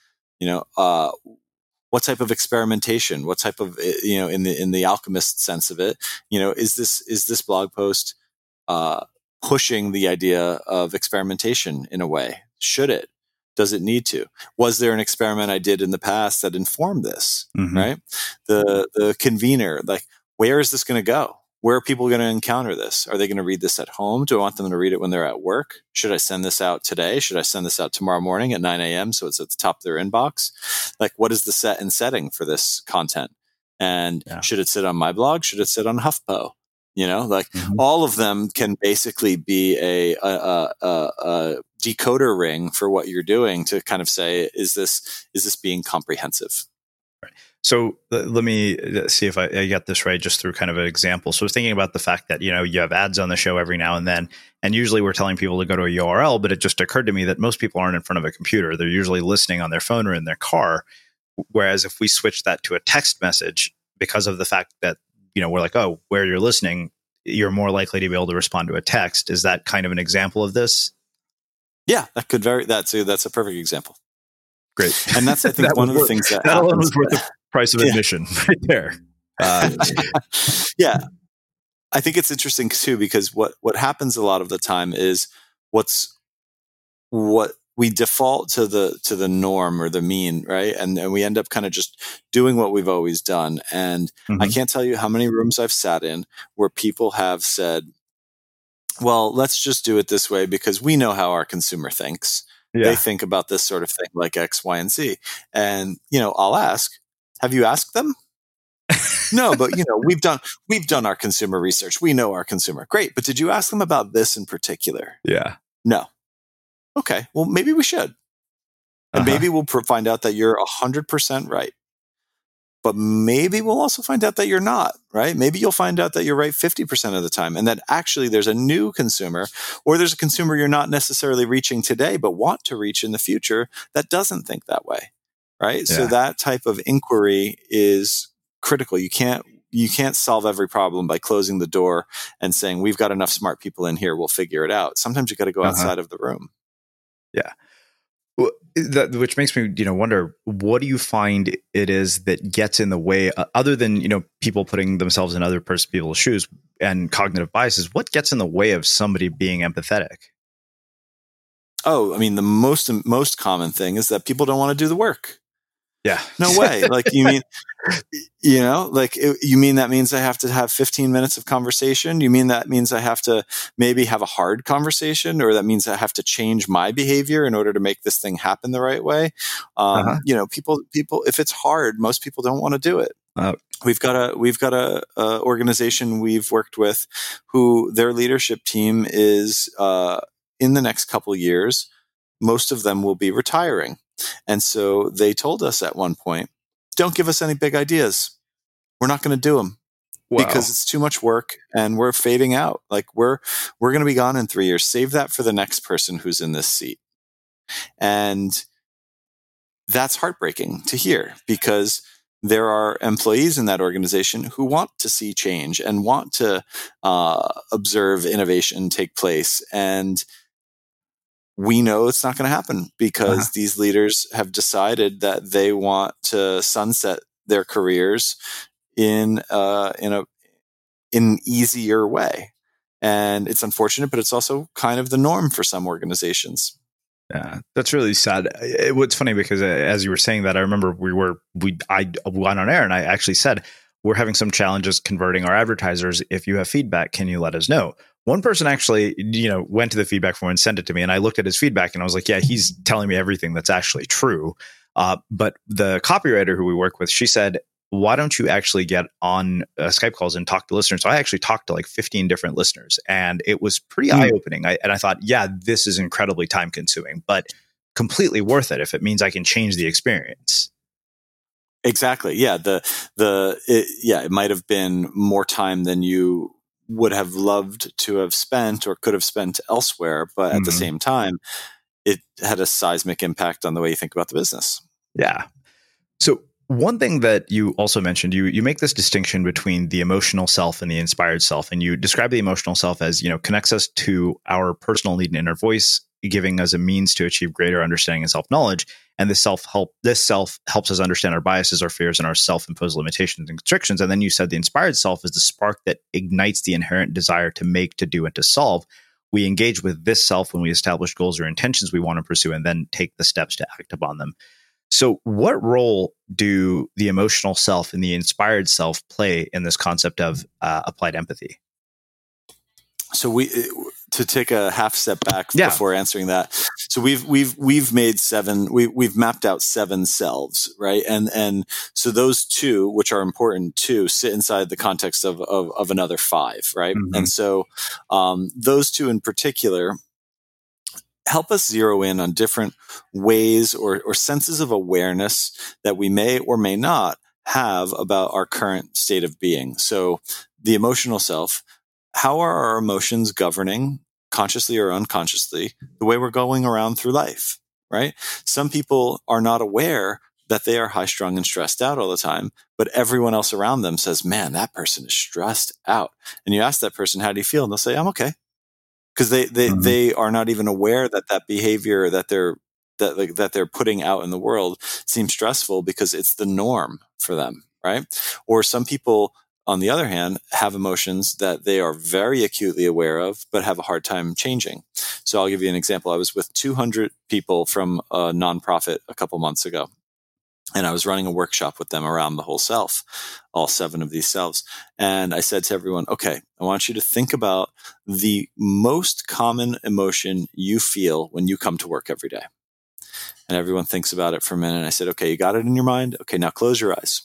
What type of experimentation? What type of, in the alchemist sense of it, is this blog post pushing the idea of experimentation in a way? Should it? Does it need to? Was there an experiment I did in the past that informed this? Mm-hmm. Right? The convener, like, where is this going to go? Where are people going to encounter this? Are they going to read this at home? Do I want them to read it when they're at work? Should I send this out today? Should I send this out tomorrow morning at 9 a.m. so it's at the top of their inbox? Like, what is the set and setting for this content? And should it sit on my blog? Should it sit on HuffPo? Mm-hmm. All of them can basically be a decoder ring for what you're doing to kind of say, is this being comprehensive? Right. So let me see if I got this right, just through kind of an example. So I was thinking about the fact that, you have ads on the show every now and then, and usually we're telling people to go to a URL, but it just occurred to me that most people aren't in front of a computer. They're usually listening on their phone or in their car. Whereas if we switch that to a text message, because of the fact that, we're like, oh, where you're listening, you're more likely to be able to respond to a text. Is that kind of an example of this? Yeah, that could vary. That's a perfect example. Great. And that's, I think, one of the things that alone was worth the price of admission right there. Yeah. I think it's interesting too, because what happens a lot of the time is what we default to the norm or the mean, right? And we end up kind of just doing what we've always done. And I can't tell you how many rooms I've sat in where people have said, well, let's just do it this way because we know how our consumer thinks. Yeah. They think about this sort of thing like X, Y, and Z. And, I'll ask, have you asked them? No, but we've done our consumer research. We know our consumer. Great. But did you ask them about this in particular? Yeah. No. Okay. Well, maybe we should. And maybe we'll find out that you're 100% right. But maybe we'll also find out that you're not, right? Maybe you'll find out that you're right 50% of the time, and that actually there's a new consumer, or there's a consumer you're not necessarily reaching today, but want to reach in the future that doesn't think that way, right? Yeah. So that type of inquiry is critical. You can't solve every problem by closing the door and saying, we've got enough smart people in here, we'll figure it out. Sometimes you got to go outside of the room. Yeah. Which makes me, wonder, what do you find it is that gets in the way, other than, people putting themselves in other people's shoes and cognitive biases? What gets in the way of somebody being empathetic? Oh, I mean, the most common thing is that people don't want to do the work. Yeah. No way. Like, you mean, you mean that means I have to have 15 minutes of conversation? You mean that means I have to maybe have a hard conversation, or that means I have to change my behavior in order to make this thing happen the right way? People, if it's hard, most people don't want to do it. We've got a organization we've worked with who their leadership team is, in the next couple of years, most of them will be retiring. And so they told us at one point, don't give us any big ideas. We're not going to do them because it's too much work and we're fading out. Like we're going to be gone in 3 years. Save that for the next person who's in this seat. And that's heartbreaking to hear, because there are employees in that organization who want to see change and want to observe innovation take place. And we know it's not going to happen because these leaders have decided that they want to sunset their careers in an easier way. And it's unfortunate, but it's also kind of the norm for some organizations. Yeah, that's really sad. It's funny because as you were saying that, I remember I went on air and I actually said, we're having some challenges converting our advertisers. If you have feedback, can you let us know? One person actually, went to the feedback form and sent it to me, and I looked at his feedback and I was like, yeah, he's telling me everything that's actually true. But the copywriter who we work with, she said, why don't you actually get on Skype calls and talk to listeners? So I actually talked to like 15 different listeners, and it was pretty eye-opening. And I thought, yeah, this is incredibly time-consuming, but completely worth it if it means I can change the experience. Exactly. Yeah. It might have been more time than you would have loved to have spent or could have spent elsewhere, but at the same time, it had a seismic impact on the way you think about the business. Yeah. So one thing that you also mentioned, you make this distinction between the emotional self and the inspired self, and you describe the emotional self as, connects us to our personal need and inner voice, giving us a means to achieve greater understanding and self-knowledge. And this self helps us understand our biases, our fears, and our self-imposed limitations and constrictions. And then you said the inspired self is the spark that ignites the inherent desire to make, to do, and to solve. We engage with this self when we establish goals or intentions we want to pursue, and then take the steps to act upon them. So what role do the emotional self and the inspired self play in this concept of applied empathy? So to take a half step back before answering that. So we've made we've mapped out 7 selves, right? And so those 2, which are important too, sit inside the context of another 5, right? Mm-hmm. And so those 2 in particular help us zero in on different ways or senses of awareness that we may or may not have about our current state of being. So the emotional self, how are our emotions governing, consciously or unconsciously, the way we're going around through life, right? Some people are not aware that they are high strung and stressed out all the time, but everyone else around them says, man, that person is stressed out. And you ask that person, how do you feel? And they'll say, I'm okay. Because they are not even aware that behavior that they're putting out in the world seems stressful because it's the norm for them, right? Or some people, on the other hand, have emotions that they are very acutely aware of, but have a hard time changing. So I'll give you an example. I was with 200 people from a nonprofit a couple months ago, and I was running a workshop with them around the whole self, all 7 of these selves. And I said to everyone, okay, I want you to think about the most common emotion you feel when you come to work every day. And everyone thinks about it for a minute. And I said, okay, you got it in your mind? Okay, now close your eyes.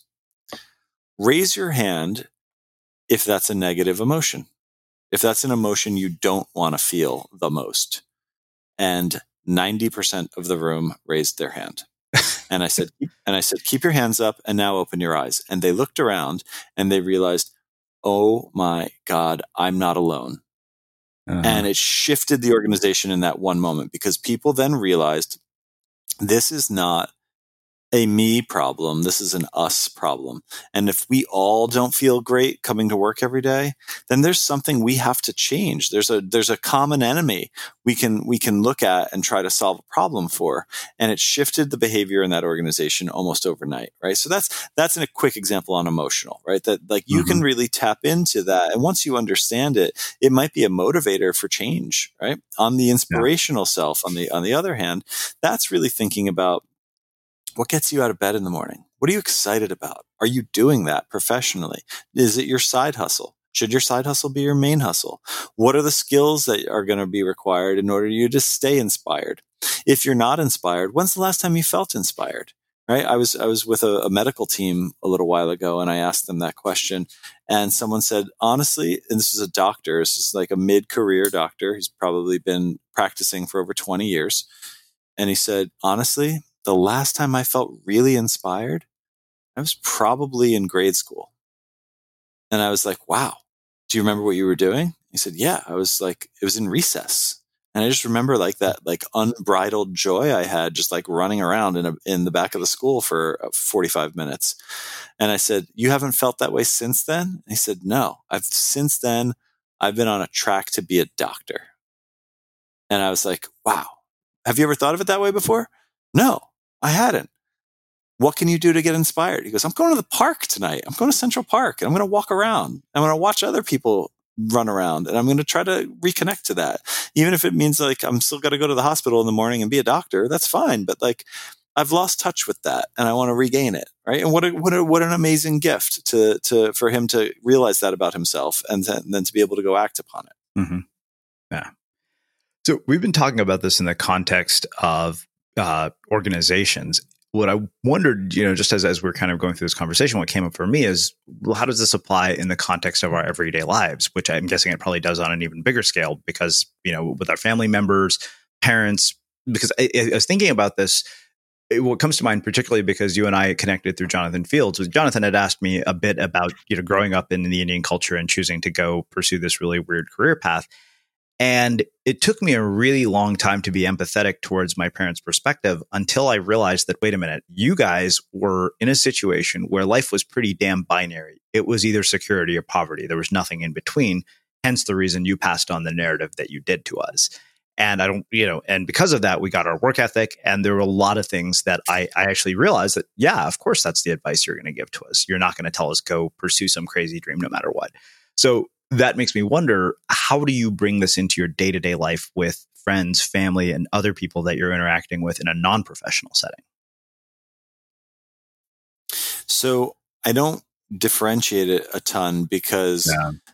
Raise your hand if that's a negative emotion, if that's an emotion you don't want to feel the most. And 90% of the room raised their hand. And I said, keep your hands up and now open your eyes. And they looked around and they realized, oh my God, I'm not alone. And it shifted the organization in that one moment, because people then realized this is not a me problem. This is an us problem. And if we all don't feel great coming to work every day, then there's something we have to change. There's a common enemy we can look at and try to solve a problem for. And it shifted the behavior in that organization almost overnight, right? So that's a quick example on emotional, right? That you can really tap into that. And once you understand it, it might be a motivator for change, right? On the inspirational self, on the other hand, that's really thinking about, what gets you out of bed in the morning? What are you excited about? Are you doing that professionally? Is it your side hustle? Should your side hustle be your main hustle? What are the skills that are going to be required in order for you to stay inspired? If you're not inspired, when's the last time you felt inspired? Right? I was with a medical team a little while ago, and I asked them that question, and someone said, honestly, and this is a doctor, this is like a mid-career doctor, he's probably been practicing for over 20 years. And he said, honestly, the last time I felt really inspired, I was probably in grade school. And I was like, wow, do you remember what you were doing? He said, yeah, it was in recess. And I just remember that unbridled joy I had just running around in the back of the school for 45 minutes. And I said, you haven't felt that way since then? And he said, no, since then, I've been on a track to be a doctor. And I was like, wow, have you ever thought of it that way before? No, I hadn't. What can you do to get inspired? He goes, I'm going to the park tonight. I'm going to Central Park, and I'm going to walk around. I'm going to watch other people run around, and I'm going to try to reconnect to that. Even if it means I'm still got to go to the hospital in the morning and be a doctor, that's fine. But I've lost touch with that, and I want to regain it. Right. And what an amazing gift for him to realize that about himself, and then to be able to go act upon it. Mm-hmm. Yeah. So we've been talking about this in the context of organizations. what I wondered, just as we're kind of going through this conversation, what came up for me is, well, how does this apply in the context of our everyday lives? Which I'm guessing it probably does on an even bigger scale because, with our family members, parents, because I was thinking about this. What comes to mind, particularly because you and I connected through Jonathan Fields, was Jonathan had asked me a bit about, growing up in the Indian culture and choosing to go pursue this really weird career path. And it took me a really long time to be empathetic towards my parents' perspective until I realized that, wait a minute, you guys were in a situation where life was pretty damn binary. It was either security or poverty. There was nothing in between. Hence the reason you passed on the narrative that you did to us. And and because of that, we got our work ethic. And there were a lot of things that I actually realized that, yeah, of course, that's the advice you're going to give to us. You're not going to tell us go pursue some crazy dream no matter what. So that makes me wonder, how do you bring this into your day-to-day life with friends, family, and other people that you're interacting with in a non-professional setting? So I don't differentiate it a ton because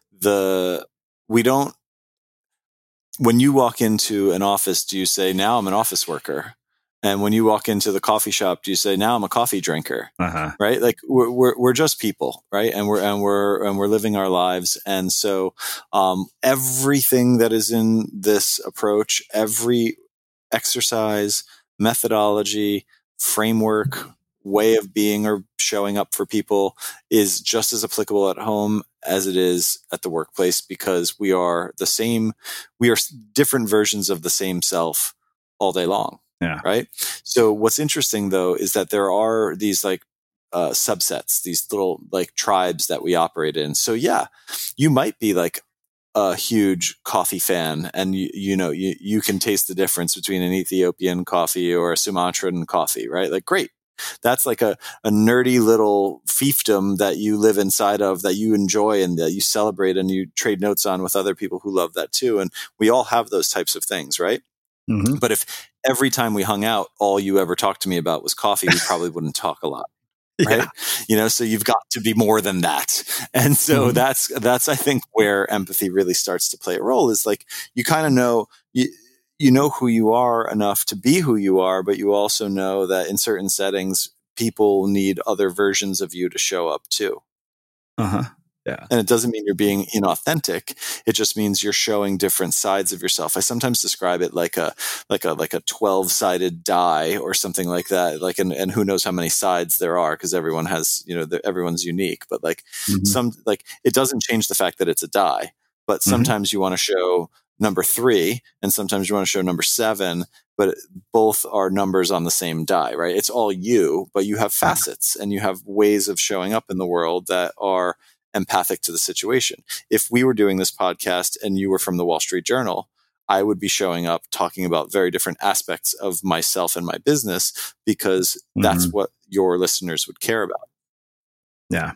when you walk into an office, do you say, now I'm an office worker? And when you walk into the coffee shop, do you say, now I'm a coffee drinker? Right? Like we're just people, right? And we're living our lives. And so, everything that is in this approach, every exercise, methodology, framework, way of being or showing up for people is just as applicable at home as it is at the workplace, because we are different versions of the same self all day long. Yeah. Right. So what's interesting though, is that there are these subsets, these little tribes that we operate in. So yeah, you might be a huge coffee fan and you can taste the difference between an Ethiopian coffee or a Sumatran coffee, right? Great. That's a nerdy little fiefdom that you live inside of, that you enjoy and that you celebrate and you trade notes on with other people who love that too. And we all have those types of things, right? Mm-hmm. But if every time we hung out, all you ever talked to me about was coffee, we probably wouldn't talk a lot. Right. Yeah. So you've got to be more than that. And so that's, I think, where empathy really starts to play a role, is you kind of know, you know who you are enough to be who you are, but you also know that in certain settings, people need other versions of you to show up too. Yeah. And it doesn't mean you're being inauthentic. It just means you're showing different sides of yourself. I sometimes describe it like a 12-sided die or something like that. And who knows how many sides there are, because everyone has, everyone's unique, but it doesn't change the fact that it's a die, but sometimes you want to show number 3 and sometimes you want to show number 7, but both are numbers on the same die, right? It's all you, but you have facets and you have ways of showing up in the world that are empathic to the situation. If we were doing this podcast and you were from the Wall Street Journal, I would be showing up talking about very different aspects of myself and my business, because that's what your listeners would care about. Yeah.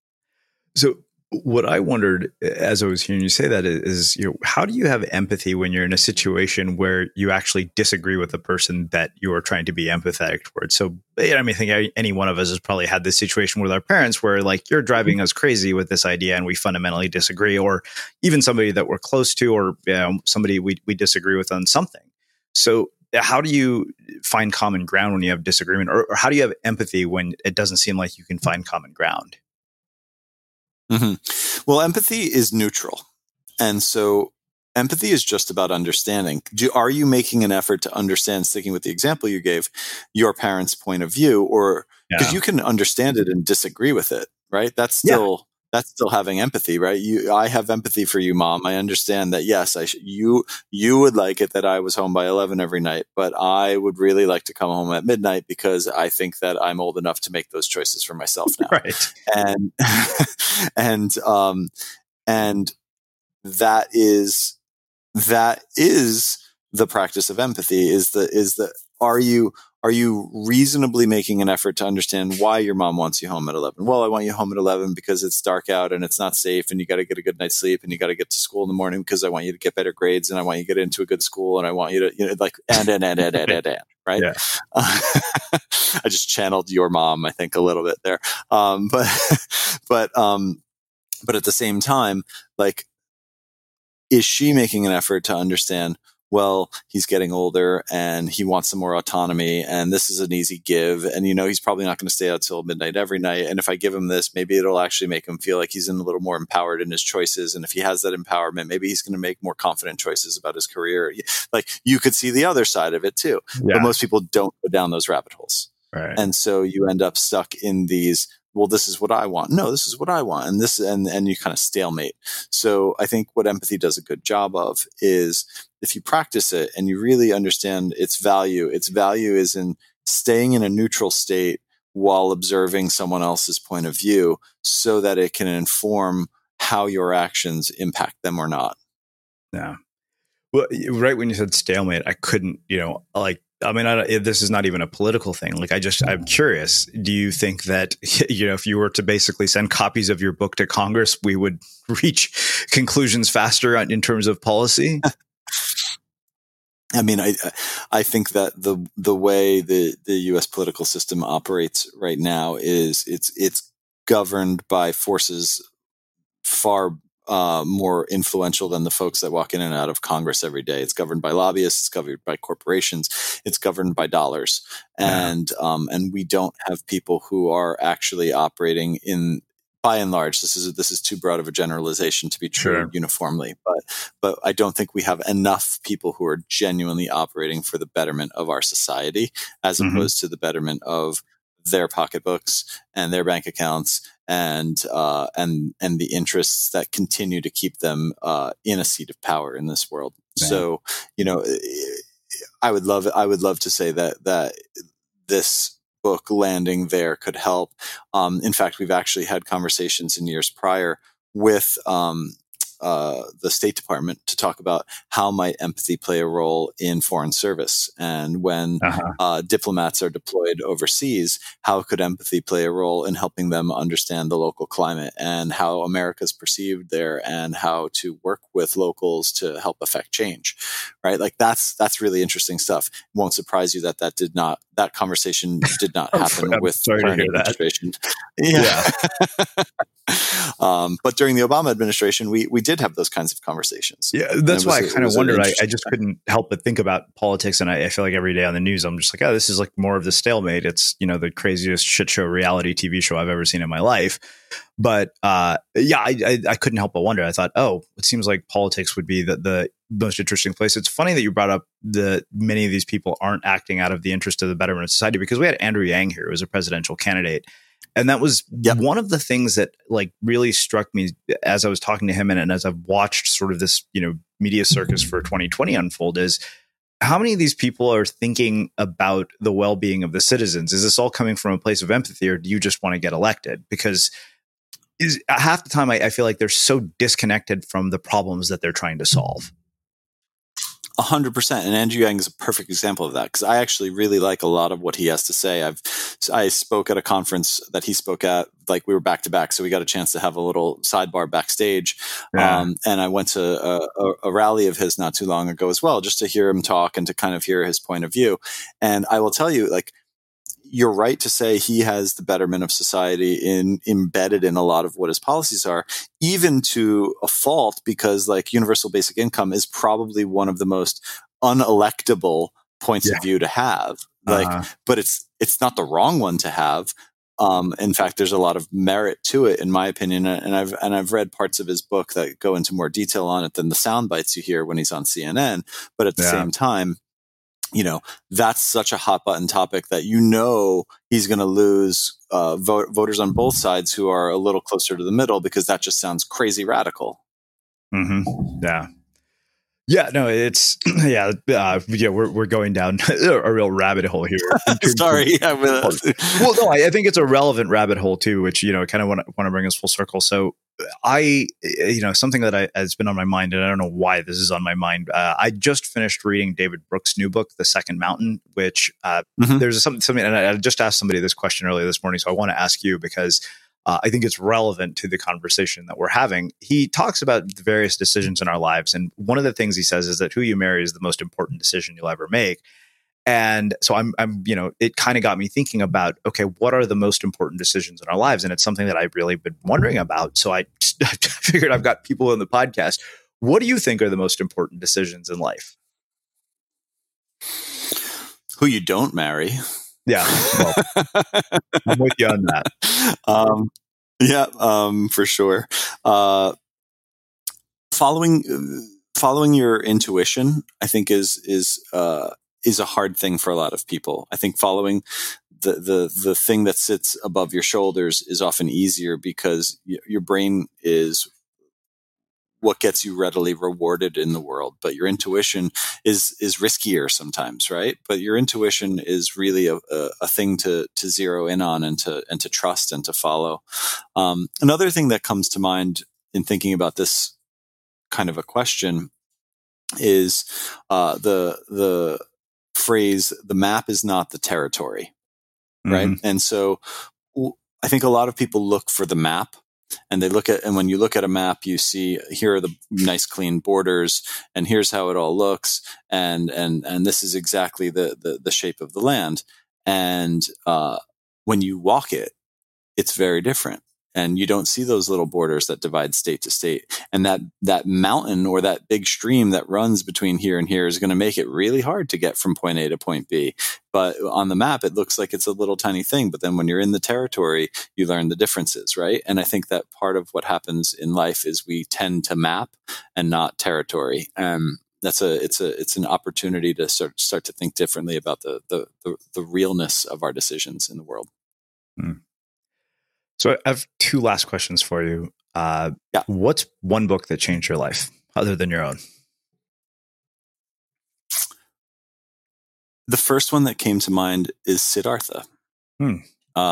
So what I wondered as I was hearing you say that is, how do you have empathy when you're in a situation where you actually disagree with the person that you are trying to be empathetic towards? So, I think any one of us has probably had this situation with our parents where you're driving us crazy with this idea and we fundamentally disagree, or even somebody that we're close to, or somebody we disagree with on something. So how do you find common ground when you have disagreement, or how do you have empathy when it doesn't seem like you can find common ground? Well, empathy is neutral. And so empathy is just about understanding. Are you making an effort to understand, sticking with the example you gave, your parents' point of view? Or because you can understand it and disagree with it, right? That's still having empathy, right? I have empathy for you, Mom. I understand that, yes, you would like it that I was home by 11 every night, but I would really like to come home at midnight because I think that I'm old enough to make those choices for myself now. Right. And that is the practice of empathy. Are you reasonably making an effort to understand why your mom wants you home at 11? Well, I want you home at 11 because it's dark out and it's not safe and you got to get a good night's sleep and you got to get to school in the morning because I want you to get better grades and I want you to get into a good school and I want you to, right? Yeah. I just channeled your mom, I think, a little bit there. But at the same time, is she making an effort to understand well, he's getting older and he wants some more autonomy, and this is an easy give. And, he's probably not going to stay out till midnight every night. And if I give him this, maybe it'll actually make him feel like he's a little more empowered in his choices. And if he has that empowerment, maybe he's going to make more confident choices about his career. Like, you could see the other side of it too. Yeah. But most people don't go down those rabbit holes. Right. And so you end up stuck in these, well, this is what I want. No, this is what I want. And you kind of stalemate. So I think what empathy does a good job of is, if you practice it and you really understand its value is in staying in a neutral state while observing someone else's point of view so that it can inform how your actions impact them or not. Yeah. Well, right when you said stalemate, I couldn't, this is not even a political thing. Like, I'm curious. Do you think that, if you were to basically send copies of your book to Congress, we would reach conclusions faster in terms of policy? I mean, I think that the way the U.S. political system operates right now is it's governed by forces far more influential than the folks that walk in and out of Congress every day. It's governed by lobbyists. It's governed by corporations. It's governed by dollars. And we don't have people who are actually operating in, by and large, this is too broad of a generalization to be true uniformly, but I don't think we have enough people who are genuinely operating for the betterment of our society, as opposed to the betterment of their pocketbooks and their bank accounts and the interests that continue to keep them in a seat of power in this world. Man. So, I would love to say that this book landing there could help. In fact, we've actually had conversations in years prior with the State Department to talk about how might empathy play a role in foreign service. And when diplomats are deployed overseas, how could empathy play a role in helping them understand the local climate and how America's perceived there and how to work with locals to help affect change, right? Like, that's really interesting stuff. It won't surprise you that conversation did not happen with the current administration. Yeah. But during the Obama administration, we did have those kinds of conversations. Yeah, that's why I kind of wondered. I just couldn't help but think about politics, and I feel like every day on the news, I'm just like, oh, this is like more of the stalemate. It's the craziest shit show reality TV show I've ever seen in my life. But I couldn't help but wonder. I thought, it seems like politics would be the most interesting place. It's funny that you brought up many of these people aren't acting out of the interest of the betterment of society, because we had Andrew Yang here, who was a presidential candidate. And that was one of the things that really struck me as I was talking to him and as I've watched sort of this, media circus for 2020 unfold, is how many of these people are thinking about the well-being of the citizens? Is this all coming from a place of empathy, or do you just want to get elected? Because half the time I feel like they're so disconnected from the problems that they're trying to solve. 100%. And Andrew Yang is a perfect example of that, because I actually really like a lot of what he has to say. I spoke at a conference that he spoke at, like we were back to back, so we got a chance to have a little sidebar backstage. And I went to a rally of his not too long ago as well, just to hear him talk and to kind of hear his point of view. And I will tell you, you're right to say he has the betterment of society embedded in a lot of what his policies are, even to a fault, because universal basic income is probably one of the most unelectable points of view to have. But it's not the wrong one to have. In fact, there's a lot of merit to it, in my opinion. And I've read parts of his book that go into more detail on it than the sound bites you hear when he's on CNN. But at the same time, that's such a hot button topic that he's going to lose voters on both sides who are a little closer to the middle, because that just sounds crazy radical. Mm-hmm. Yeah. Yeah, no, it's we're going down a real rabbit hole here. Sorry. Well, no, I think it's a relevant rabbit hole too, which kind of want to bring us full circle. So something that has been on my mind, and I don't know why this is on my mind. I just finished reading David Brooks' new book, The Second Mountain, which there's something, and I just asked somebody this question earlier this morning, so I want to ask you because I think it's relevant to the conversation that we're having. He talks about the various decisions in our lives, and one of the things he says is that who you marry is the most important decision you'll ever make. And so I'm it kind of got me thinking about, okay, what are the most important decisions in our lives? And it's something that I've really been wondering about. So I figured I've got people on the podcast. What do you think are the most important decisions in life? Who you don't marry. Yeah, well, I'm with you on that. For sure. Following your intuition, I think is a hard thing for a lot of people. I think following the thing that sits above your shoulders is often easier because your brain is what gets you readily rewarded in the world, but your intuition is riskier sometimes, right? But your intuition is really a thing to zero in on and to trust and to follow. Another thing that comes to mind in thinking about this kind of a question is the phrase, "the map is not the territory," right? Mm-hmm. And so I think a lot of people look for the map. And when you look at a map, you see, here are the nice clean borders, and here's how it all looks, and this is exactly the shape of the land. And when you walk it, it's very different. And you don't see those little borders that divide state to state. And that mountain or that big stream that runs between here and here is going to make it really hard to get from point A to point B. But on the map, it looks like it's a little tiny thing. But then when you're in the territory, you learn the differences, right? And I think that part of what happens in life is we tend to map and not territory. It's an opportunity to start to think differently about the realness of our decisions in the world. Mm. So I have two last questions for you. What's one book that changed your life other than your own? The first one that came to mind is Siddhartha. And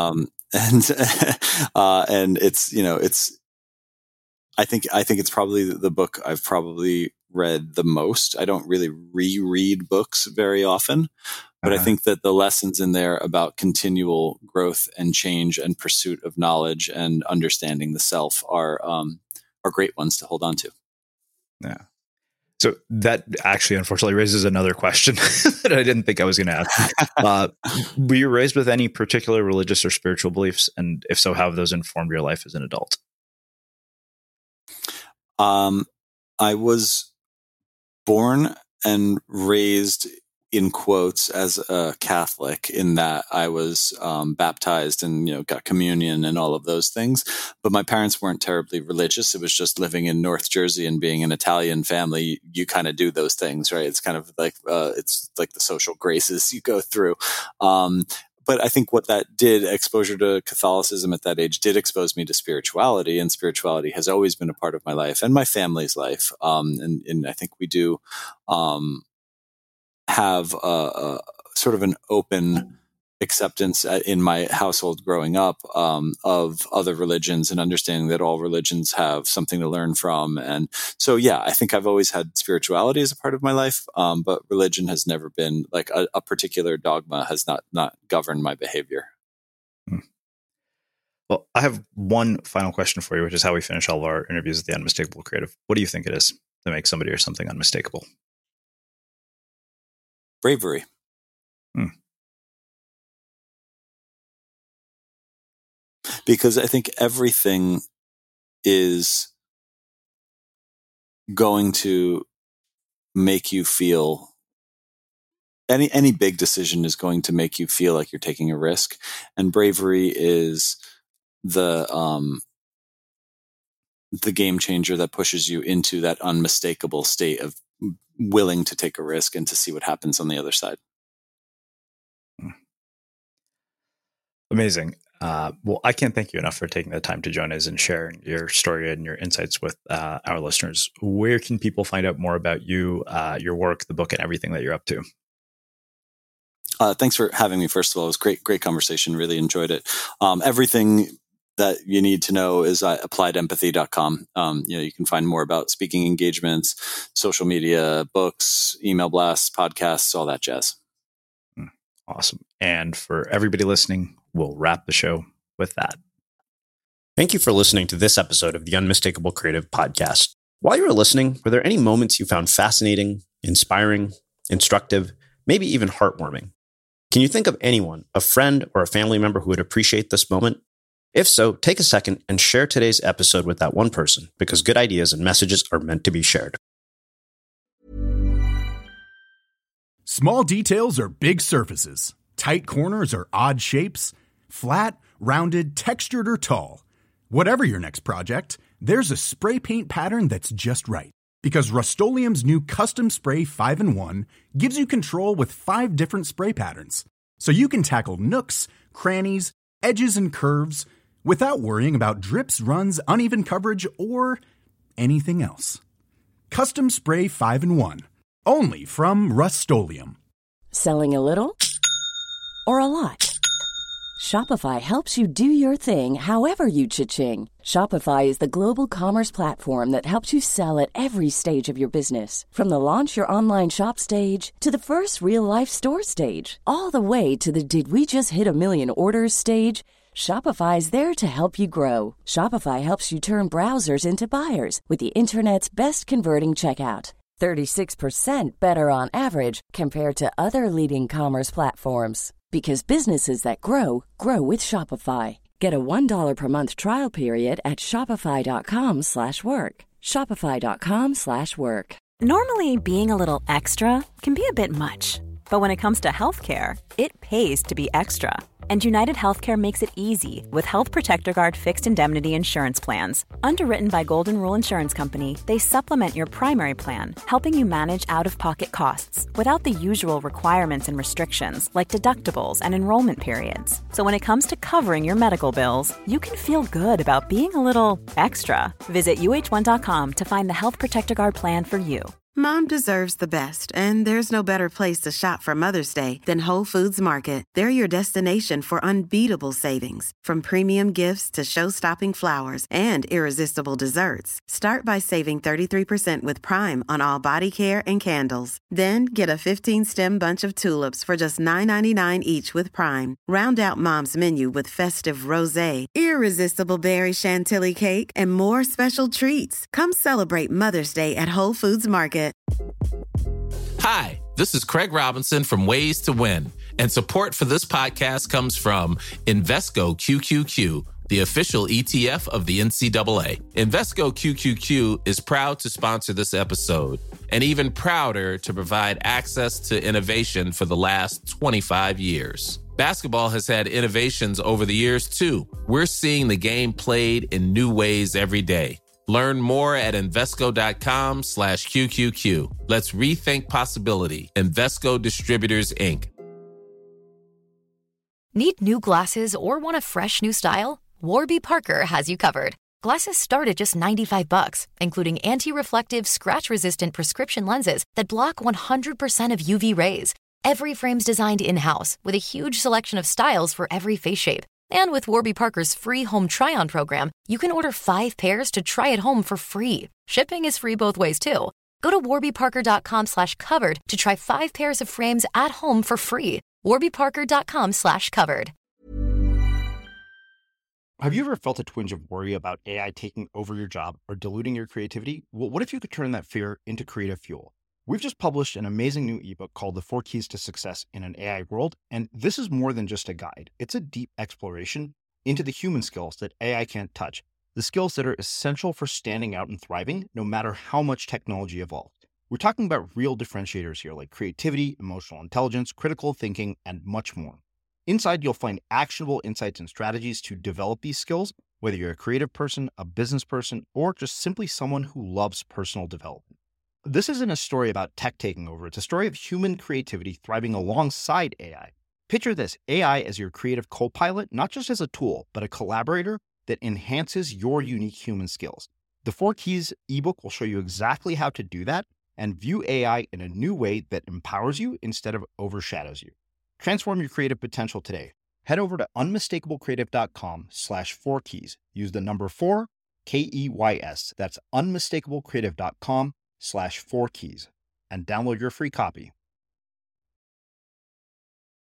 it's I think it's probably the book I've probably read the most. I don't really reread books very often, but I think that the lessons in there about continual growth and change and pursuit of knowledge and understanding the self are great ones to hold on to. Yeah. So that actually, unfortunately, raises another question that I didn't think I was going to ask. Were you raised with any particular religious or spiritual beliefs? And if so, how have those informed your life as an adult? I was born and raised, in quotes, as a Catholic, in that I was baptized and got communion and all of those things. But my parents weren't terribly religious. It was just living in North Jersey and being an Italian family. You kind of do those things, right? It's kind of like it's like the social graces you go through. But I think what that did, exposure to Catholicism at that age, did expose me to spirituality, and spirituality has always been a part of my life and my family's life. And I think we do have a sort of an open acceptance in my household growing up of other religions and understanding that all religions have something to learn from. And so, yeah, I think I've always had spirituality as a part of my life, but religion has never been like a particular dogma has not governed my behavior. Well, I have one final question for you, which is how we finish all of our interviews at the Unmistakable Creative. What do you think it is that makes somebody or something unmistakable? Bravery. Because I think everything is going to make you feel, any big decision is going to make you feel like you're taking a risk. And bravery is the game changer that pushes you into that unmistakable state of willing to take a risk and to see what happens on the other side. Amazing. Well, I can't thank you enough for taking the time to join us and sharing your story and your insights with our listeners. Where can people find out more about you, your work, the book, and everything that you're up to? Thanks for having me. First of all, it was great conversation. Really enjoyed it. Everything that you need to know is at appliedempathy.com. You can find more about speaking engagements, social media, books, email blasts, podcasts, all that jazz. Awesome. And for everybody listening, we'll wrap the show with that. Thank you for listening to this episode of the Unmistakable Creative Podcast. While you were listening, were there any moments you found fascinating, inspiring, instructive, maybe even heartwarming? Can you think of anyone, a friend or a family member who would appreciate this moment? If so, take a second and share today's episode with that one person, because good ideas and messages are meant to be shared. Small details are big surfaces. Tight corners are odd shapes. Flat, rounded, textured, or tall. Whatever your next project, there's a spray paint pattern that's just right. Because Rust-Oleum's new Custom Spray 5-in-1 gives you control with 5 different spray patterns. So you can tackle nooks, crannies, edges, and curves without worrying about drips, runs, uneven coverage, or anything else. Custom Spray 5-in-1. Only from Rust-Oleum. Selling a little or a lot? Shopify helps you do your thing however you cha-ching. Shopify is the global commerce platform that helps you sell at every stage of your business. From the launch your online shop stage to the first real-life store stage, all the way to the did we just hit a million orders stage. Shopify's there to help you grow. Shopify helps you turn browsers into buyers with the internet's best converting checkout. 36% better on average compared to other leading commerce platforms. Because businesses that grow, grow with Shopify. Get a $1 per month trial period at shopify.com/work. Shopify.com/work. Normally, being a little extra can be a bit much. But when it comes to healthcare, it pays to be extra. And United Healthcare makes it easy with Health Protector Guard fixed indemnity insurance plans. Underwritten by Golden Rule Insurance Company, they supplement your primary plan, helping you manage out-of-pocket costs without the usual requirements and restrictions like deductibles and enrollment periods. So when it comes to covering your medical bills, you can feel good about being a little extra. Visit uh1.com to find the Health Protector Guard plan for you. Mom deserves the best, and there's no better place to shop for Mother's Day than Whole Foods Market. They're your destination for unbeatable savings, from premium gifts to show-stopping flowers and irresistible desserts. Start by saving 33% with Prime on all body care and candles. Then get a 15-stem bunch of tulips for just $9.99 each with Prime. Round out Mom's menu with festive rosé, irresistible berry chantilly cake, and more special treats. Come celebrate Mother's Day at Whole Foods Market. Hi, this is Craig Robinson from Ways to Win, and support for this podcast comes from Invesco QQQ, the official ETF of the NCAA. Invesco QQQ is proud to sponsor this episode, and even prouder to provide access to innovation for the last 25 years. Basketball has had innovations over the years, too. We're seeing the game played in new ways every day. Learn more at Invesco.com/QQQ. Let's rethink possibility. Invesco Distributors, Inc. Need new glasses or want a fresh new style? Warby Parker has you covered. Glasses start at just $95, including anti-reflective, scratch-resistant prescription lenses that block 100% of UV rays. Every frame's designed in-house with a huge selection of styles for every face shape. And with Warby Parker's free home try-on program, you can order 5 pairs to try at home for free. Shipping is free both ways, too. Go to warbyparker.com/covered to try 5 pairs of frames at home for free. warbyparker.com/covered. Have you ever felt a twinge of worry about AI taking over your job or diluting your creativity? Well, what if you could turn that fear into creative fuel? We've just published an amazing new ebook called The 4 Keys to Success in an AI World, and this is more than just a guide. It's a deep exploration into the human skills that AI can't touch, the skills that are essential for standing out and thriving, no matter how much technology evolved. We're talking about real differentiators here, like creativity, emotional intelligence, critical thinking, and much more. Inside, you'll find actionable insights and strategies to develop these skills, whether you're a creative person, a business person, or just simply someone who loves personal development. This isn't a story about tech taking over. It's a story of human creativity thriving alongside AI. Picture this, AI as your creative co-pilot, not just as a tool, but a collaborator that enhances your unique human skills. The 4 Keys ebook will show you exactly how to do that and view AI in a new way that empowers you instead of overshadows you. Transform your creative potential today. Head over to unmistakablecreative.com/4keys. Use the number 4, KEYS. That's unmistakablecreative.com/4keys and download your free copy.